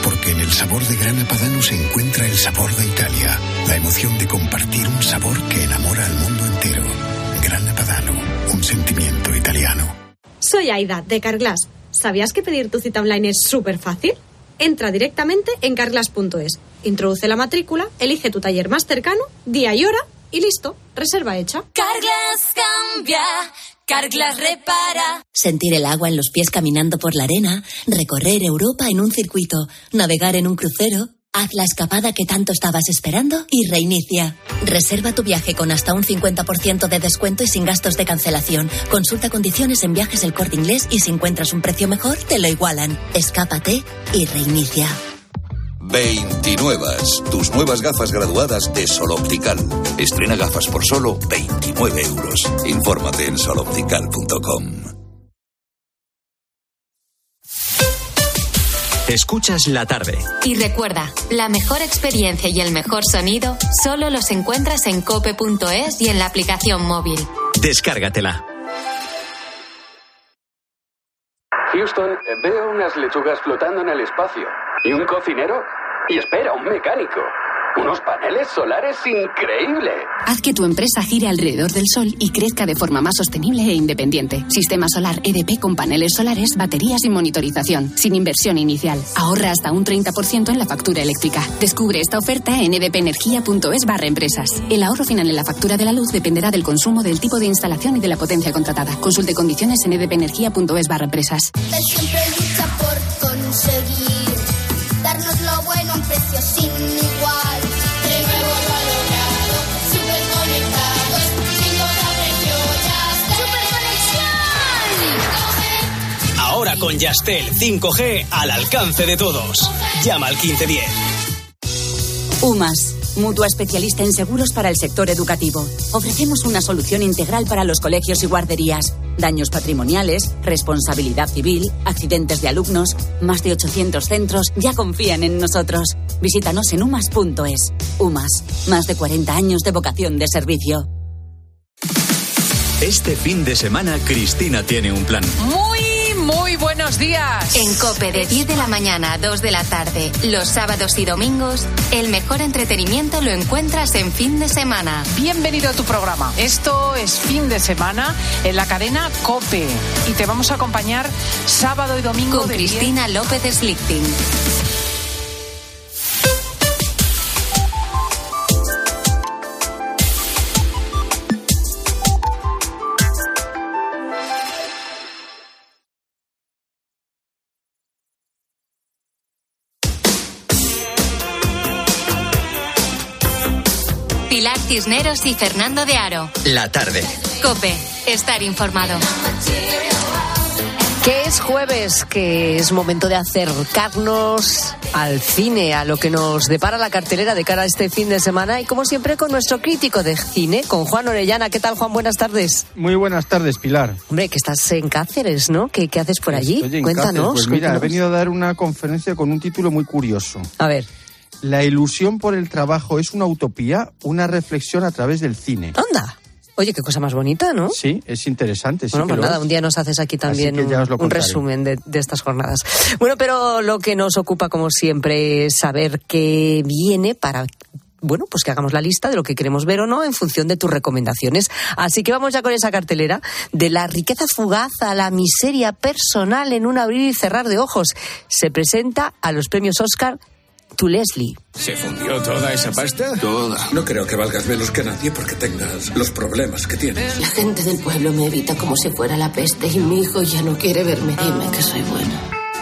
porque en el sabor de Grana Padano se encuentra el sabor de Italia, la emoción de compartir un sabor que enamora al mundo entero. Grana Padano, un sentimiento italiano. Soy Aida, de Carglass. ¿Sabías que pedir tu cita online es súper fácil? Entra directamente en carglass.es, introduce la matrícula, elige tu taller más cercano, día y hora y listo, reserva hecha. Carglass cambia, Carglass repara. Sentir el agua en los pies caminando por la arena, recorrer Europa en un circuito, navegar en un crucero. Haz la escapada que tanto estabas esperando y reinicia. Reserva tu viaje con hasta un 50% de descuento y sin gastos de cancelación. Consulta condiciones en Viajes El Corte Inglés y si encuentras un precio mejor, te lo igualan. Escápate y reinicia. 29. Tus nuevas gafas graduadas de Sol Optical. Estrena gafas por solo 29 euros. Infórmate en soloptical.com. Escuchas La Tarde. Y recuerda, la mejor experiencia y el mejor sonido solo los encuentras en cope.es y en la aplicación móvil. Descárgatela. Houston, veo unas lechugas flotando en el espacio. ¿Y un cocinero? Y espera, un mecánico. ¡Unos paneles solares increíbles! Haz que tu empresa gire alrededor del sol y crezca de forma más sostenible e independiente. Sistema solar EDP con paneles solares, baterías y monitorización, sin inversión inicial. Ahorra hasta un 30% en la factura eléctrica. Descubre esta oferta en edpenergia.es/empresas. El ahorro final en la factura de la luz dependerá del consumo, del tipo de instalación y de la potencia contratada. Consulte condiciones en edpenergia.es/empresas. Siempre lucha por conseguir darnos lo bueno a un precio sin igual. De nuevo valorado, super conectados, sin precio ya. ¡Super conexión! Ahora con Yastel 5G al alcance de todos. Llama al 1510. UMAS, mutua especialista en seguros para el sector educativo. Ofrecemos una solución integral para los colegios y guarderías. Daños patrimoniales, responsabilidad civil, accidentes de alumnos. Más de 800 centros ya confían en nosotros. Visítanos en umas.es. UMAS, más de 40 años de vocación de servicio. Este fin de semana, Cristina tiene un plan. Muy buenos días. En COPE de 10 de la mañana a 2 de la tarde, los sábados y domingos, el mejor entretenimiento lo encuentras en Fin de Semana. Bienvenido a tu programa. Esto es Fin de Semana en la cadena COPE y te vamos a acompañar sábado y domingo con Cristina López Slichting. Pilar Cisneros y Fernando de Aro. La Tarde. COPE. Estar informado. Que es jueves, que es momento de acercarnos al cine, a lo que nos depara la cartelera de cara a este fin de semana y como siempre con nuestro crítico de cine, con Juan Orellana. ¿Qué tal, Juan? Buenas tardes. Muy buenas tardes, Pilar. Hombre, que estás en Cáceres, ¿no? ¿Qué haces por allí? Cuéntanos. Cáceres. Pues mira, cuéntanos. He venido a dar una conferencia con un título muy curioso. A ver. La ilusión por el trabajo es una utopía, una reflexión a través del cine. ¡Anda! Oye, qué cosa más bonita, ¿no? Sí, es interesante. Bueno, pues nada, un día nos haces aquí también un resumen de estas jornadas. Bueno, pero lo que nos ocupa, como siempre, es saber qué viene para... Bueno, pues que hagamos la lista de lo que queremos ver o no en función de tus recomendaciones. Así que vamos ya con esa cartelera de la riqueza fugaz a la miseria personal en un abrir y cerrar de ojos. Se presenta a los premios Oscar To Leslie. ¿Se fundió toda esa pasta? Toda. No creo que valgas menos que nadie porque tengas los problemas que tienes. La gente del pueblo me evita como si fuera la peste y mi hijo ya no quiere verme. Dime que soy buena.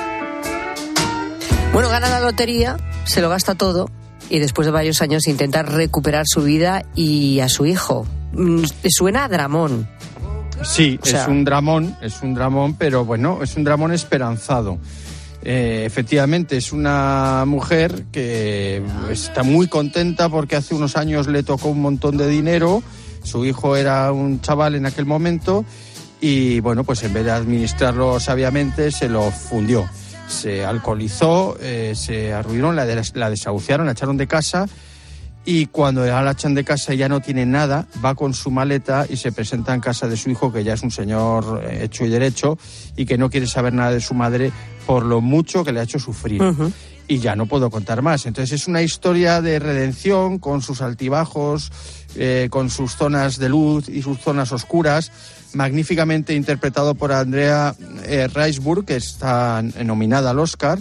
Bueno, gana la lotería, se lo gasta todo y después de varios años intenta recuperar su vida y a su hijo. Suena a dramón. Sí, o sea, es un dramón, pero bueno, es un dramón esperanzado. Efectivamente, es una mujer que está muy contenta porque hace unos años le tocó un montón de dinero, su hijo era un chaval en aquel momento y bueno, pues en vez de administrarlo sabiamente se lo fundió, se alcoholizó, se arruinó, la desahuciaron, la echaron de casa y cuando la echan de casa y ya no tiene nada, va con su maleta y se presenta en casa de su hijo, que ya es un señor hecho y derecho y que no quiere saber nada de su madre por lo mucho que le ha hecho sufrir. Uh-huh. y ya no puedo contar más. Entonces es una historia de redención con sus altibajos, con sus zonas de luz y sus zonas oscuras, magníficamente interpretado por Andrea Riseborough, que está nominada al Oscar.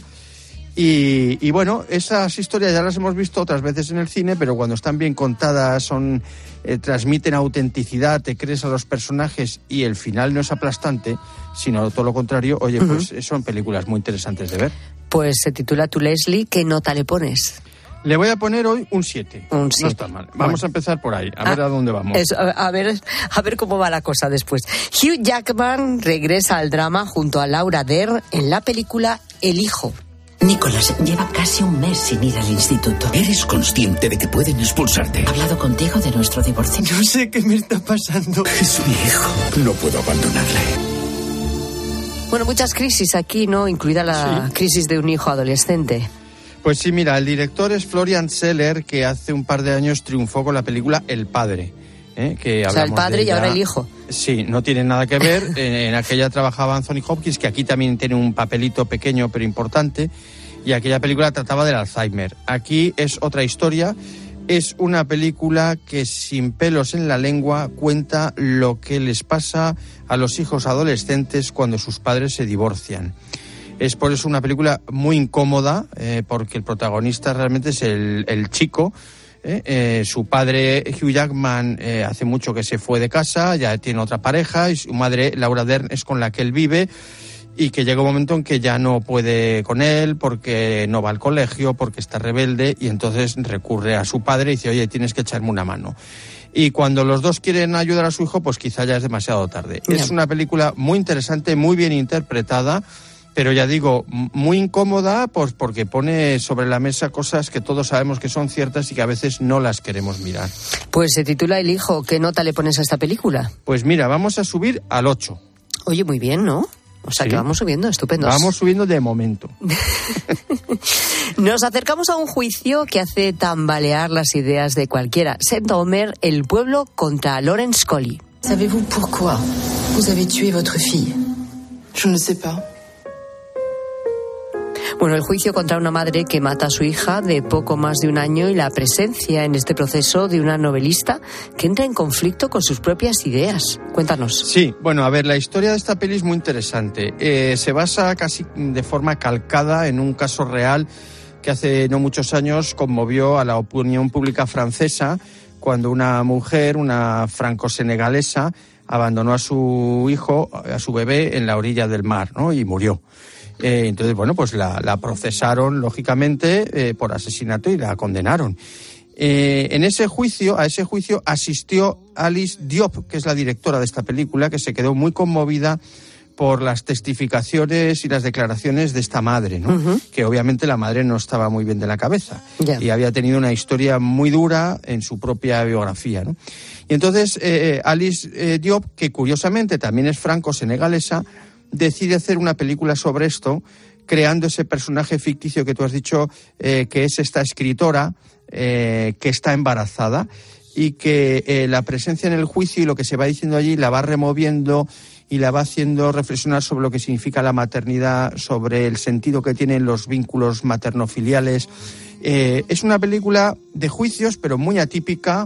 Y bueno, esas historias ya las hemos visto otras veces en el cine, pero cuando están bien contadas, transmiten autenticidad, te crees a los personajes y el final no es aplastante, sino todo lo contrario. Oye, pues son películas muy interesantes de ver. Pues se titula Tu Leslie, ¿qué nota le pones? Le voy a poner hoy un 7. Un 7. No está mal. Vamos a empezar por ahí, a ver a dónde vamos. A ver cómo va la cosa después. Hugh Jackman regresa al drama junto a Laura Dern en la película El Hijo. Nicholas lleva casi un mes sin ir al instituto. ¿Eres consciente de que pueden expulsarte? ¿He hablado contigo de nuestro divorcio? No sé qué me está pasando. Es mi hijo. No puedo abandonarle. Bueno, muchas crisis aquí, ¿no? Incluida la crisis de un hijo adolescente. Pues sí, mira, el director es Florian Zeller, que hace un par de años triunfó con la película El Padre. Que o sea, el padre y ahora el hijo. Sí, no tienen nada que ver. En aquella trabajaba Anthony Hopkins, que aquí también tiene un papelito pequeño pero importante, y aquella película trataba del Alzheimer. Aquí es otra historia. Es una película que sin pelos en la lengua cuenta lo que les pasa a los hijos adolescentes cuando sus padres se divorcian. Es por eso una película muy incómoda, porque el protagonista realmente es el chico. Su padre, Hugh Jackman, hace mucho que se fue de casa, ya tiene otra pareja, y su madre, Laura Dern, es con la que él vive, y que llega un momento en que ya no puede con él porque no va al colegio, porque está rebelde, y entonces recurre a su padre y dice, oye, tienes que echarme una mano. Y cuando los dos quieren ayudar a su hijo, pues quizá ya es demasiado tarde. Yeah. Es una película muy interesante, muy bien interpretada, pero ya digo, muy incómoda, pues porque pone sobre la mesa cosas que todos sabemos que son ciertas y que a veces no las queremos mirar. Pues se titula El Hijo. ¿Qué nota le pones a esta película? Pues mira, vamos a subir al 8. Oye, muy bien, ¿no? O sea, que vamos subiendo, estupendo. Vamos subiendo de momento. Nos acercamos a un juicio que hace tambalear las ideas de cualquiera. Saint-Omer, el pueblo contra Lawrence Colley. ¿Savez-vous pourquoi vous avez tué votre fille? Je ne sais pas. Bueno, el juicio contra una madre que mata a su hija de poco más de un año y la presencia en este proceso de una novelista que entra en conflicto con sus propias ideas. Cuéntanos. Sí, bueno, a ver, la historia de esta peli es muy interesante. Se basa casi de forma calcada en un caso real que hace no muchos años conmovió a la opinión pública francesa cuando una mujer, una franco-senegalesa, abandonó a su hijo, a su bebé, en la orilla del mar, ¿no? Y murió. Entonces, bueno, pues la procesaron, lógicamente, por asesinato y la condenaron. A ese juicio asistió Alice Diop, que es la directora de esta película, que se quedó muy conmovida por las testificaciones y las declaraciones de esta madre, ¿no? Uh-huh. Que obviamente la madre no estaba muy bien de la cabeza. Yeah. Y había tenido una historia muy dura en su propia biografía, ¿no? Y entonces Alice Diop, que curiosamente también es franco-senegalesa, decide hacer una película sobre esto, creando ese personaje ficticio que tú has dicho, que es esta escritora que está embarazada y que la presencia en el juicio y lo que se va diciendo allí la va removiendo y la va haciendo reflexionar sobre lo que significa la maternidad, sobre el sentido que tienen los vínculos materno-filiales. Es una película de juicios, pero muy atípica.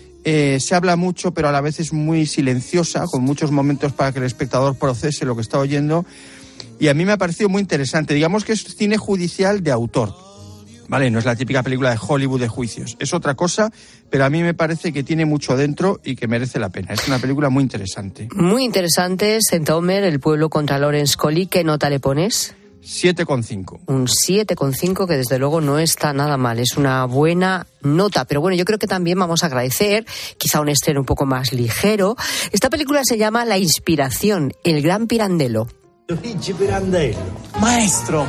Se habla mucho, pero a la vez es muy silenciosa, con muchos momentos para que el espectador procese lo que está oyendo. Y a mí me ha parecido muy interesante. Digamos que es cine judicial de autor. Vale, no es la típica película de Hollywood de juicios. Es otra cosa, pero a mí me parece que tiene mucho dentro y que merece la pena. Es una película muy interesante. Muy interesante. Saint-Omer, el pueblo contra Lawrence Colley. ¿Qué nota le pones? 7,5. Un 7,5 que desde luego no está nada mal, es una buena nota. Pero bueno, yo creo que también vamos a agradecer quizá un estreno un poco más ligero. Esta película se llama La Inspiración, el Gran Pirandello. Luigi Pirandello, maestro.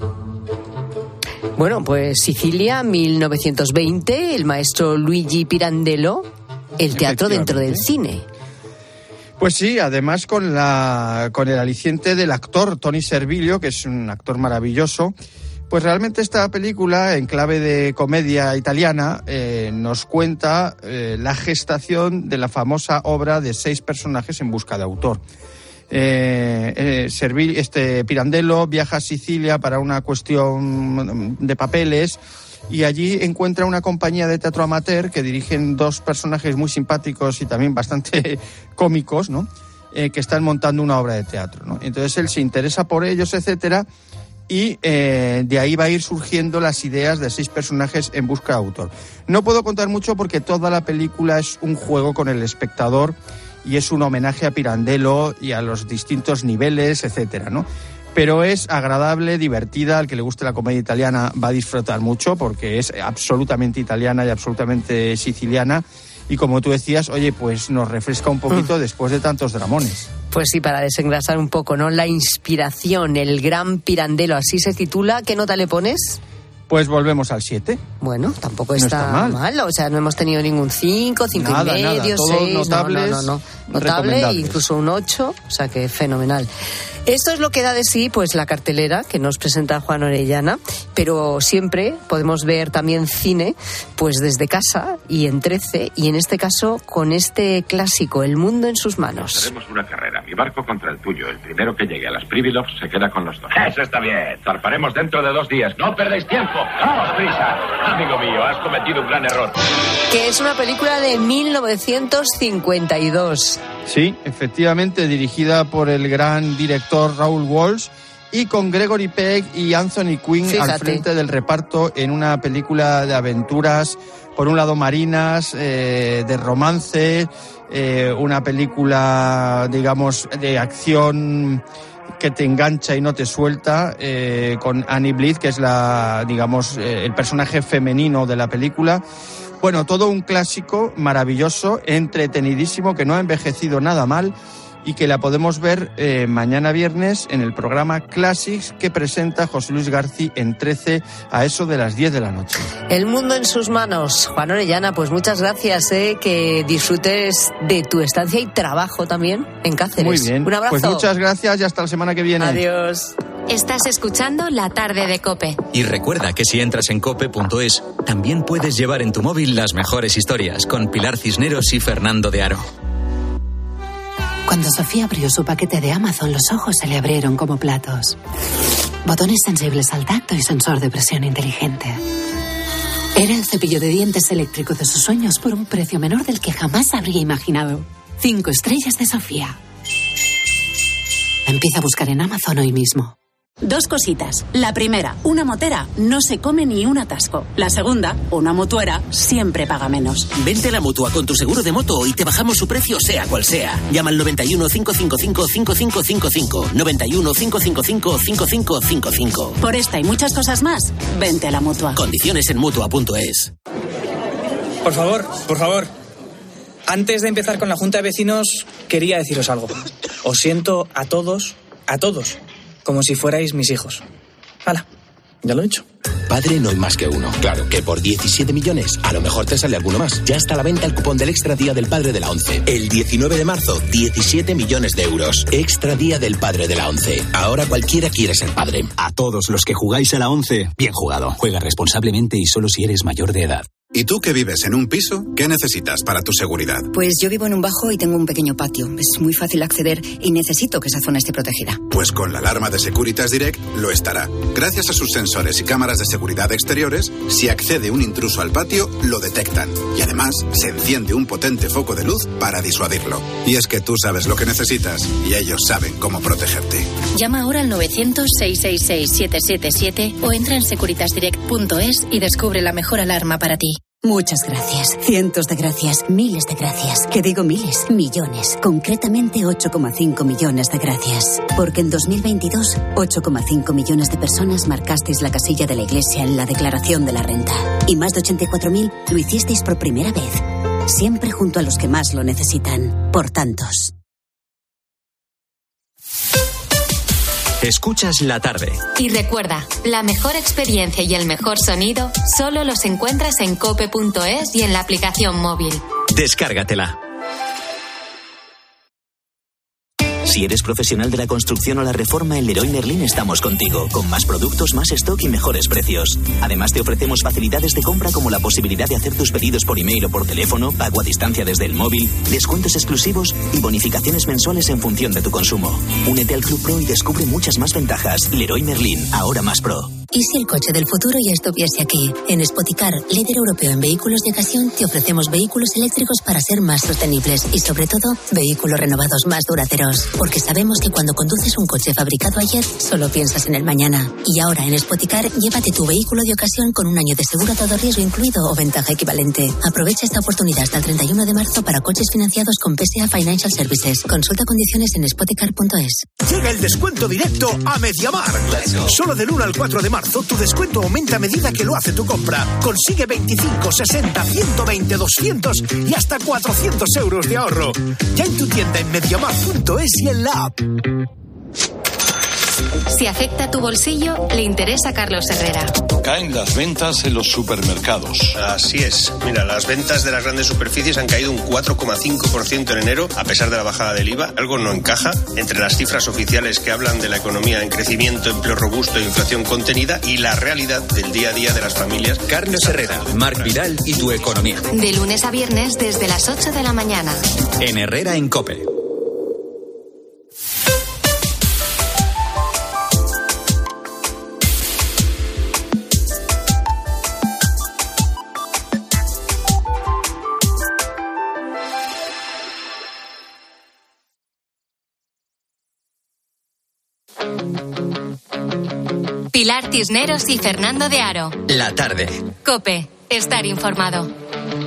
Bueno, pues Sicilia, 1920, el maestro Luigi Pirandello, el teatro dentro del cine. Pues sí, además con el aliciente del actor Tony Servillo, que es un actor maravilloso. Pues realmente esta película, en clave de comedia italiana, nos cuenta la gestación de la famosa obra de 6 personajes en busca de autor. servir Pirandello viaja a Sicilia para una cuestión de papeles y allí encuentra una compañía de teatro amateur que dirigen dos personajes muy simpáticos y también bastante cómicos, ¿no? Que están montando una obra de teatro, ¿no? Entonces él se interesa por ellos, etcétera, y de ahí va a ir surgiendo las ideas de 6 personajes en busca de autor. No puedo contar mucho porque toda la película es un juego con el espectador y es un homenaje a Pirandello y a los distintos niveles, etcétera, ¿no? Pero es agradable, divertida, al que le guste la comedia italiana va a disfrutar mucho porque es absolutamente italiana y absolutamente siciliana. Y como tú decías, oye, pues nos refresca un poquito después de tantos dramones. Pues sí, para desengrasar un poco, ¿no? La inspiración, el gran Pirandello, así se titula. ¿Qué nota le pones? Pues volvemos al 7. Bueno, tampoco está mal. O sea, no hemos tenido ningún 5, 5 y medio, 6. Notables, no. Notable, incluso un 8. O sea, que fenomenal. Esto es lo que da de sí, pues, la cartelera que nos presenta Juan Orellana. Pero siempre podemos ver también cine, pues, desde casa y en 13. Y en este caso, con este clásico, El mundo en sus manos. Haremos una carrera. Mi barco contra el tuyo. El primero que llegue a las Pribilofs se queda con los 2. Eso está bien. Zarparemos dentro de 2 días. ¡No perdéis tiempo! ¡Vamos, prisa! Amigo mío, has cometido un gran error. Que es una película de 1952. Sí, efectivamente, dirigida por el gran director Raoul Walsh y con Gregory Peck y Anthony Quinn al frente del reparto en una película de aventuras, por un lado marinas, de romance, una película, digamos, de acción que te engancha y no te suelta, con Annie Blyth, que es el personaje femenino de la película. Bueno, todo un clásico maravilloso, entretenidísimo, que no ha envejecido nada mal y que la podemos ver mañana viernes en el programa Classics que presenta José Luis García en 13 a eso de las 10 de la noche. El mundo en sus manos. Juan Orellana, pues muchas gracias, que disfrutes de tu estancia y trabajo también en Cáceres. Muy bien. Un abrazo. Pues muchas gracias y hasta la semana que viene. Adiós. Estás escuchando La Tarde de COPE. Y recuerda que si entras en cope.es, también puedes llevar en tu móvil las mejores historias con Pilar Cisneros y Fernando de Aro. Cuando Sofía abrió su paquete de Amazon, los ojos se le abrieron como platos. Botones sensibles al tacto y sensor de presión inteligente. Era el cepillo de dientes eléctrico de sus sueños por un precio menor del que jamás habría imaginado. 5 estrellas de Sofía. Empieza a buscar en Amazon hoy mismo. 2 cositas. La primera, una motera no se come ni un atasco. La segunda, una mutuera siempre paga menos. Vente a la Mutua con tu seguro de moto y te bajamos su precio sea cual sea. Llama al 91 555 5555. 91 555 5555. Por esta y muchas cosas más, vente a la Mutua. Condiciones en Mutua.es. Por favor. Antes de empezar con la Junta de Vecinos, quería deciros algo. Os siento a todos, como si fuerais mis hijos. ¡Hala! Ya lo he hecho. Padre no hay más que uno. Claro que por 17 millones a lo mejor te sale alguno más. Ya está a la venta el cupón del Extra Día del Padre de la ONCE. El 19 de marzo, 17 millones de euros. Extra Día del Padre de la ONCE. Ahora cualquiera quiere ser padre. A todos los que jugáis a la ONCE, bien jugado. Juega responsablemente y solo si eres mayor de edad. ¿Y tú que vives en un piso? ¿Qué necesitas para tu seguridad? Pues yo vivo en un bajo y tengo un pequeño patio. Es muy fácil acceder y necesito que esa zona esté protegida. Pues con la alarma de Securitas Direct lo estará. Gracias a sus sensores y cámaras de seguridad exteriores, si accede un intruso al patio, lo detectan. Y además, se enciende un potente foco de luz para disuadirlo. Y es que tú sabes lo que necesitas y ellos saben cómo protegerte. Llama ahora al 900-666-777 o entra en securitasdirect.es y descubre la mejor alarma para ti. Muchas gracias. Cientos de gracias. Miles de gracias. Que digo miles. Millones. Concretamente 8,5 millones de gracias. Porque en 2022, 8,5 millones de personas marcasteis la casilla de la Iglesia en la declaración de la renta. Y más de 84.000 lo hicisteis por primera vez. Siempre junto a los que más lo necesitan. Por tantos. Escuchas La Tarde. Y recuerda, la mejor experiencia y el mejor sonido solo los encuentras en cope.es y en la aplicación móvil. Descárgatela. Si eres profesional de la construcción o la reforma, en Leroy Merlin estamos contigo, con más productos, más stock y mejores precios. Además, te ofrecemos facilidades de compra como la posibilidad de hacer tus pedidos por email o por teléfono, pago a distancia desde el móvil, descuentos exclusivos y bonificaciones mensuales en función de tu consumo. Únete al Club Pro y descubre muchas más ventajas. Leroy Merlin, ahora más pro. ¿Y si el coche del futuro ya estuviese aquí? En Spoticar, líder europeo en vehículos de ocasión, te ofrecemos vehículos eléctricos para ser más sostenibles y, sobre todo, vehículos renovados más duraderos. Porque sabemos que cuando conduces un coche fabricado ayer, solo piensas en el mañana. Y ahora, en Spoticar, llévate tu vehículo de ocasión con un año de seguro a todo riesgo incluido o ventaja equivalente. Aprovecha esta oportunidad hasta el 31 de marzo para coches financiados con PSA Financial Services. Consulta condiciones en spoticar.es. Llega el descuento directo a Mediamar. Solo del 1 al 4 de marzo tu descuento aumenta a medida que lo hace tu compra. Consigue 25, 60, 120, 200 y hasta 400 euros de ahorro. Ya en tu tienda en mediamar.es y en la app. Si afecta tu bolsillo, le interesa a Carlos Herrera. Caen las ventas en los supermercados. Así es. Mira, las ventas de las grandes superficies han caído un 4,5% en enero, a pesar de la bajada del IVA. Algo no encaja entre las cifras oficiales que hablan de la economía en crecimiento, empleo robusto e inflación contenida y la realidad del día a día de las familias. Carlos Herrera, Marc Vidal y tu economía. De lunes a viernes desde las 8 de la mañana. En Herrera en COPE. Pilar Cisneros y Fernando de Aro. La tarde. COPE. Estar informado. A mí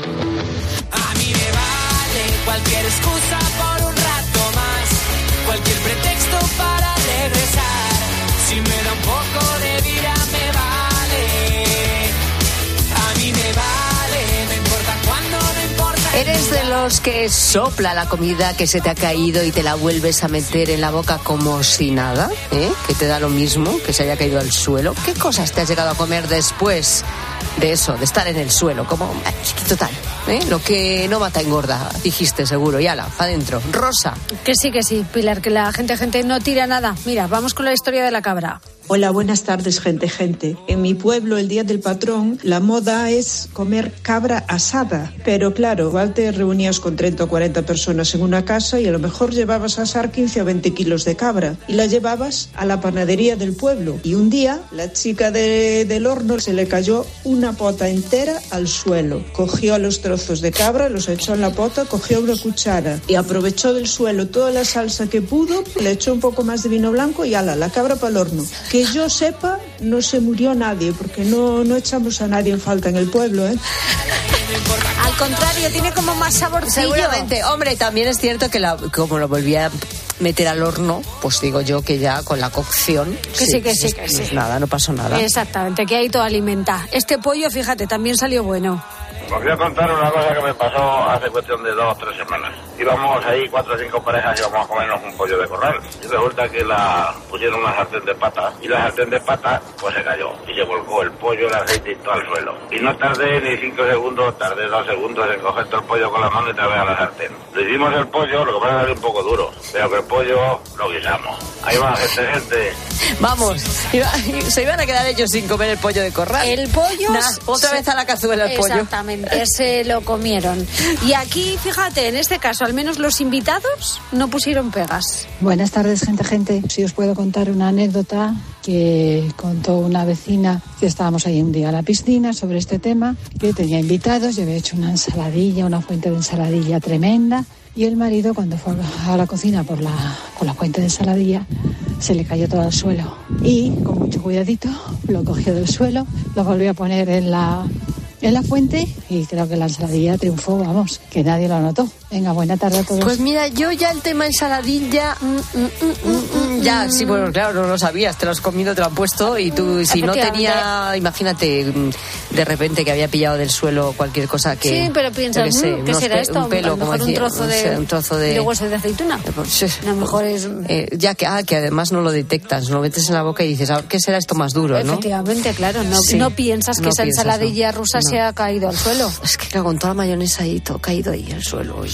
me vale cualquier excusa por un rato más, cualquier pretexto para regresar. Si me da un poco de vida me vale. A mí me vale, no importa cuándo, no importa. ¿Eres de los que sopla la comida que se te ha caído y te la vuelves a meter en la boca como si nada? Que te da lo mismo que se haya caído al suelo. ¿Qué cosas te has llegado a comer después de eso, de estar en el suelo? Como total, lo que no mata engorda, dijiste seguro. Y ala, pa' adentro. Rosa. Que sí, Pilar, que la gente no tira nada. Mira, vamos con la historia de la cabra. Hola, buenas tardes, gente. En mi pueblo, el Día del Patrón, la moda es comer cabra asada. Pero claro, igual te reunías con 30 o 40 personas en una casa y a lo mejor llevabas a asar 15 o 20 kilos de cabra y la llevabas a la panadería del pueblo. Y un día, la chica del horno se le cayó una pota entera al suelo. Cogió los trozos de cabra, los echó en la pota, cogió una cuchara y aprovechó del suelo toda la salsa que pudo, le echó un poco más de vino blanco y ala, la cabra para el horno. Que yo sepa, no se murió nadie, porque no echamos a nadie en falta en el pueblo, Al contrario, tiene como más saborcillo. Seguramente. Hombre, también es cierto que como lo volví a meter al horno, pues digo yo que ya con la cocción... Que sí. Nada, no pasó nada. Exactamente, que ahí todo alimenta. Este pollo, fíjate, también salió bueno. Os voy a contar una cosa que me pasó hace cuestión de 2 o 3 semanas. Íbamos ahí 4 o 5 parejas y íbamos a comernos un pollo de corral. Y resulta que la pusieron una sartén de pata. Y la sartén de pata pues se cayó. Y se volcó el pollo, el aceite y todo al suelo. Y no tardé ni 5 segundos, tardé 2 segundos en coger todo el pollo con la mano y traer a la sartén. Le hicimos el pollo, lo que pasa es que es un poco duro. Pero que el pollo lo guisamos. Ahí va, gente. Vamos, se iban a quedar ellos sin comer el pollo de corral. El pollo... otra vez a la cazuela el pollo. Exactamente, se lo comieron. Y aquí, fíjate, en este caso, al menos los invitados no pusieron pegas. Buenas tardes, gente. Si os puedo contar una anécdota que contó una vecina, que estábamos ahí un día a la piscina sobre este tema, que tenía invitados, yo había hecho una ensaladilla, una fuente de ensaladilla tremenda, y el marido, cuando fue a la cocina con la fuente de ensaladilla, se le cayó todo al suelo. Y con mucho cuidadito lo cogió del suelo, lo volvió a poner en la fuente y creo que la ensaladilla triunfó, vamos, que nadie lo notó. Venga, buena tarde a todos. Pues mira, yo ya el tema ensaladilla, ya, sí, bueno, claro, no lo sabías, te lo has comido, te lo han puesto y tú, si no tenía, imagínate, de repente que había pillado del suelo cualquier cosa que... Sí, pero piensas, ¿qué será esto? Un pelo, a lo mejor un trozo de hueso de aceituna. A lo mejor es... ya que además no lo detectas, lo metes en la boca y dices, ¿qué será esto más duro, no? Efectivamente, claro, no piensas que esa ensaladilla rusa se ha caído al suelo. Es que con toda la mayonesa ahí, todo caído ahí al suelo. Sí,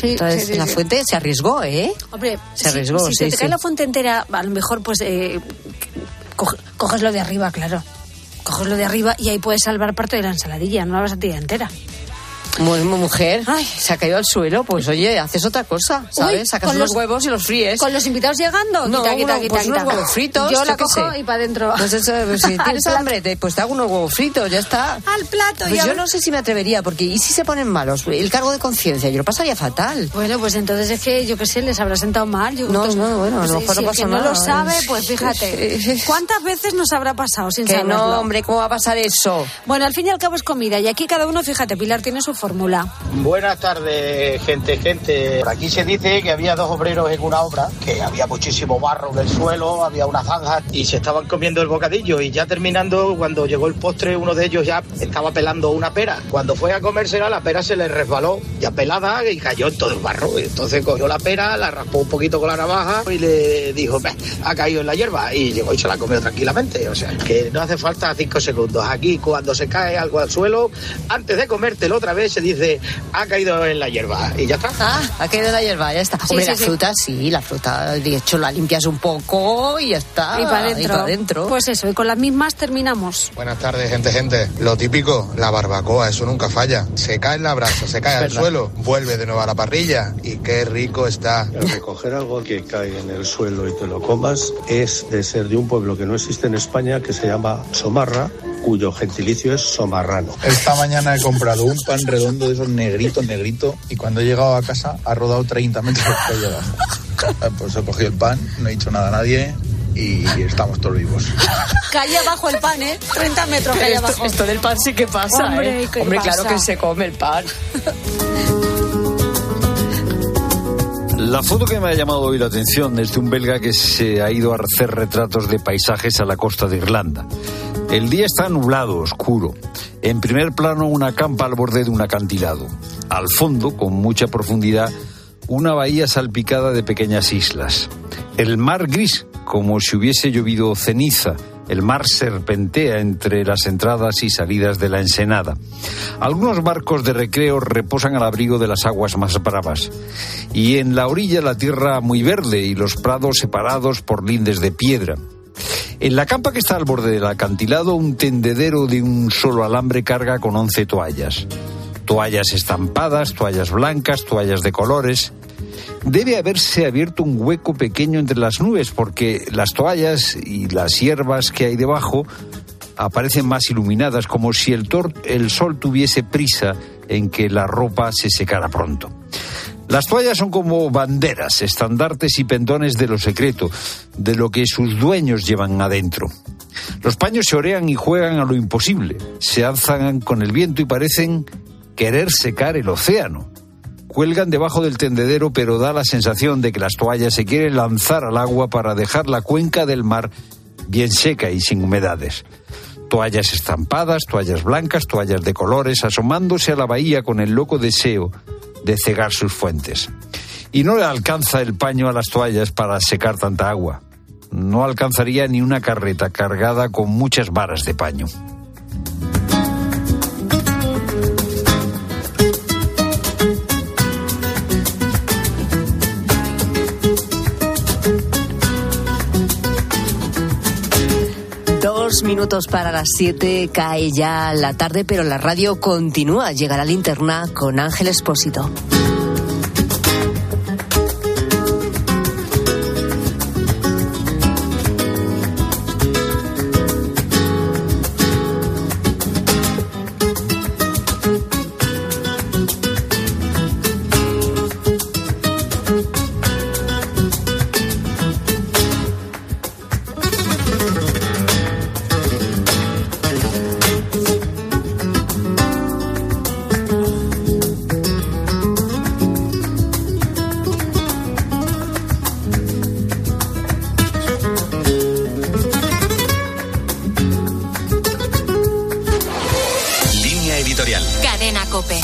Sí, Entonces, la fuente se arriesgó, ¿eh? Hombre, se arriesgó, si se te cae la fuente entera, a lo mejor pues coges lo de arriba, claro. Coges lo de arriba y ahí puedes salvar parte de la ensaladilla, no la vas a tirar entera. Mujer, se ha caído al suelo, pues oye, haces otra cosa, ¿sabes? Uy, sacas los huevos y los fríes. ¿Con los invitados llegando? No, quita. unos huevos fritos. Yo la cojo y para adentro. Pues eso, si tienes hambre, pues te hago unos huevos fritos, ya está. Al plato. Pues yo no sé si me atrevería, porque ¿y si se ponen malos? El cargo de conciencia, yo lo pasaría fatal. Bueno, pues entonces es que, yo qué sé, les habrá sentado mal. Bueno, a lo mejor no pasa nada. No lo sabe, pues fíjate. ¿Cuántas veces nos habrá pasado sin saberlo? Que no, hombre, ¿cómo va a pasar eso? Bueno, al fin y al cabo es comida, y aquí cada uno, fíjate, Pilar tiene su fórmula. Buenas tardes, gente. Por aquí se dice que había dos obreros en una obra, que había muchísimo barro en el suelo, había una zanja y se estaban comiendo el bocadillo, y ya terminando, cuando llegó el postre, uno de ellos ya estaba pelando una pera. Cuando fue a comérsela, la pera se le resbaló, ya pelada, y cayó en todo el barro. Y entonces cogió la pera, la raspó un poquito con la navaja y le dijo, ha caído en la hierba, y llegó y se la comió tranquilamente. O sea, que no hace falta 5 segundos. Aquí, cuando se cae algo al suelo, antes de comértelo otra vez, se dice, ha caído en la hierba, y ya está. Ha caído en la hierba, ya está. Hombre, la fruta, de hecho, la limpias un poco y ya está. Y para adentro. Pues eso, y con las mismas terminamos. Buenas tardes, gente. Lo típico, la barbacoa, eso nunca falla. Se cae en la brasa, se cae al suelo, vuelve de nuevo a la parrilla, y qué rico está. El recoger algo que cae en el suelo y te lo comas es de ser de un pueblo que no existe en España, que se llama Somarra, cuyo gentilicio es somarrano. Esta mañana he comprado un pan redondo de esos negrito, y cuando he llegado a casa ha rodado 30 metros por ahí abajo. Pues he cogido el pan, no he dicho nada a nadie y estamos todos vivos. Calle abajo el pan, 30 metros calle abajo. Esto del pan sí que pasa, Hombre, claro que se come el pan. La foto que me ha llamado hoy la atención es de un belga que se ha ido a hacer retratos de paisajes a la costa de Irlanda. El día está nublado, oscuro. En primer plano, una campa al borde de un acantilado. Al fondo, con mucha profundidad, una bahía salpicada de pequeñas islas. El mar gris, como si hubiese llovido ceniza. El mar serpentea entre las entradas y salidas de la ensenada. Algunos barcos de recreo reposan al abrigo de las aguas más bravas. Y en la orilla la tierra muy verde y los prados separados por lindes de piedra. En la campa que está al borde del acantilado, un tendedero de un solo alambre carga con 11 toallas. Toallas estampadas, toallas blancas, toallas de colores. Debe haberse abierto un hueco pequeño entre las nubes, porque las toallas y las hierbas que hay debajo aparecen más iluminadas, como si el sol tuviese prisa en que la ropa se secara pronto. Las toallas son como banderas, estandartes y pendones de lo secreto, de lo que sus dueños llevan adentro. Los paños se orean y juegan a lo imposible, se alzan con el viento y parecen querer secar el océano. Cuelgan debajo del tendedero, pero da la sensación de que las toallas se quieren lanzar al agua para dejar la cuenca del mar bien seca y sin humedades. Toallas estampadas, toallas blancas, toallas de colores, asomándose a la bahía con el loco deseo de cegar sus fuentes. Y no le alcanza el paño a las toallas para secar tanta agua. No alcanzaría ni una carreta cargada con muchas varas de paño. Minutos para las 7, cae ya la tarde, pero la radio continúa. Llega la linterna con Ángel Expósito. COPE.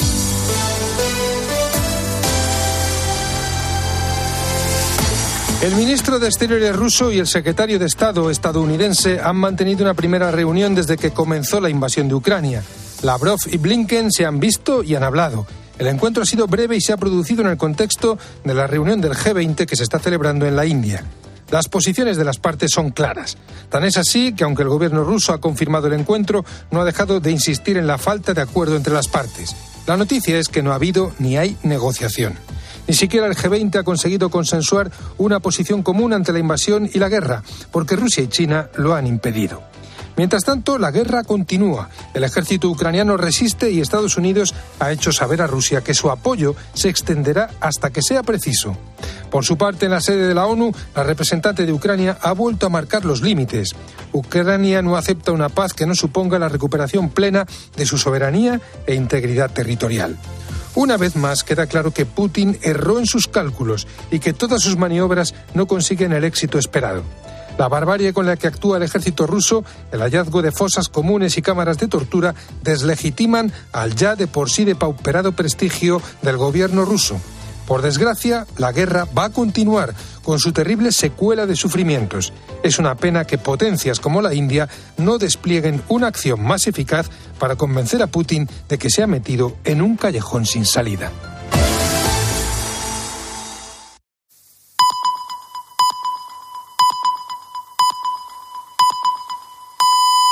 El ministro de Exteriores ruso y el secretario de Estado estadounidense han mantenido una primera reunión desde que comenzó la invasión de Ucrania. Lavrov y Blinken se han visto y han hablado. El encuentro ha sido breve y se ha producido en el contexto de la reunión del G20 que se está celebrando en la India. Las posiciones de las partes son claras. Tan es así que, aunque el gobierno ruso ha confirmado el encuentro, no ha dejado de insistir en la falta de acuerdo entre las partes. La noticia es que no ha habido ni hay negociación. Ni siquiera el G20 ha conseguido consensuar una posición común ante la invasión y la guerra, porque Rusia y China lo han impedido. Mientras tanto, la guerra continúa. El ejército ucraniano resiste y Estados Unidos ha hecho saber a Rusia que su apoyo se extenderá hasta que sea preciso. Por su parte, en la sede de la ONU, la representante de Ucrania ha vuelto a marcar los límites. Ucrania no acepta una paz que no suponga la recuperación plena de su soberanía e integridad territorial. Una vez más queda claro que Putin erró en sus cálculos y que todas sus maniobras no consiguen el éxito esperado. La barbarie con la que actúa el ejército ruso, el hallazgo de fosas comunes y cámaras de tortura deslegitiman al ya de por sí depauperado prestigio del gobierno ruso. Por desgracia, la guerra va a continuar con su terrible secuela de sufrimientos. Es una pena que potencias como la India no desplieguen una acción más eficaz para convencer a Putin de que se ha metido en un callejón sin salida.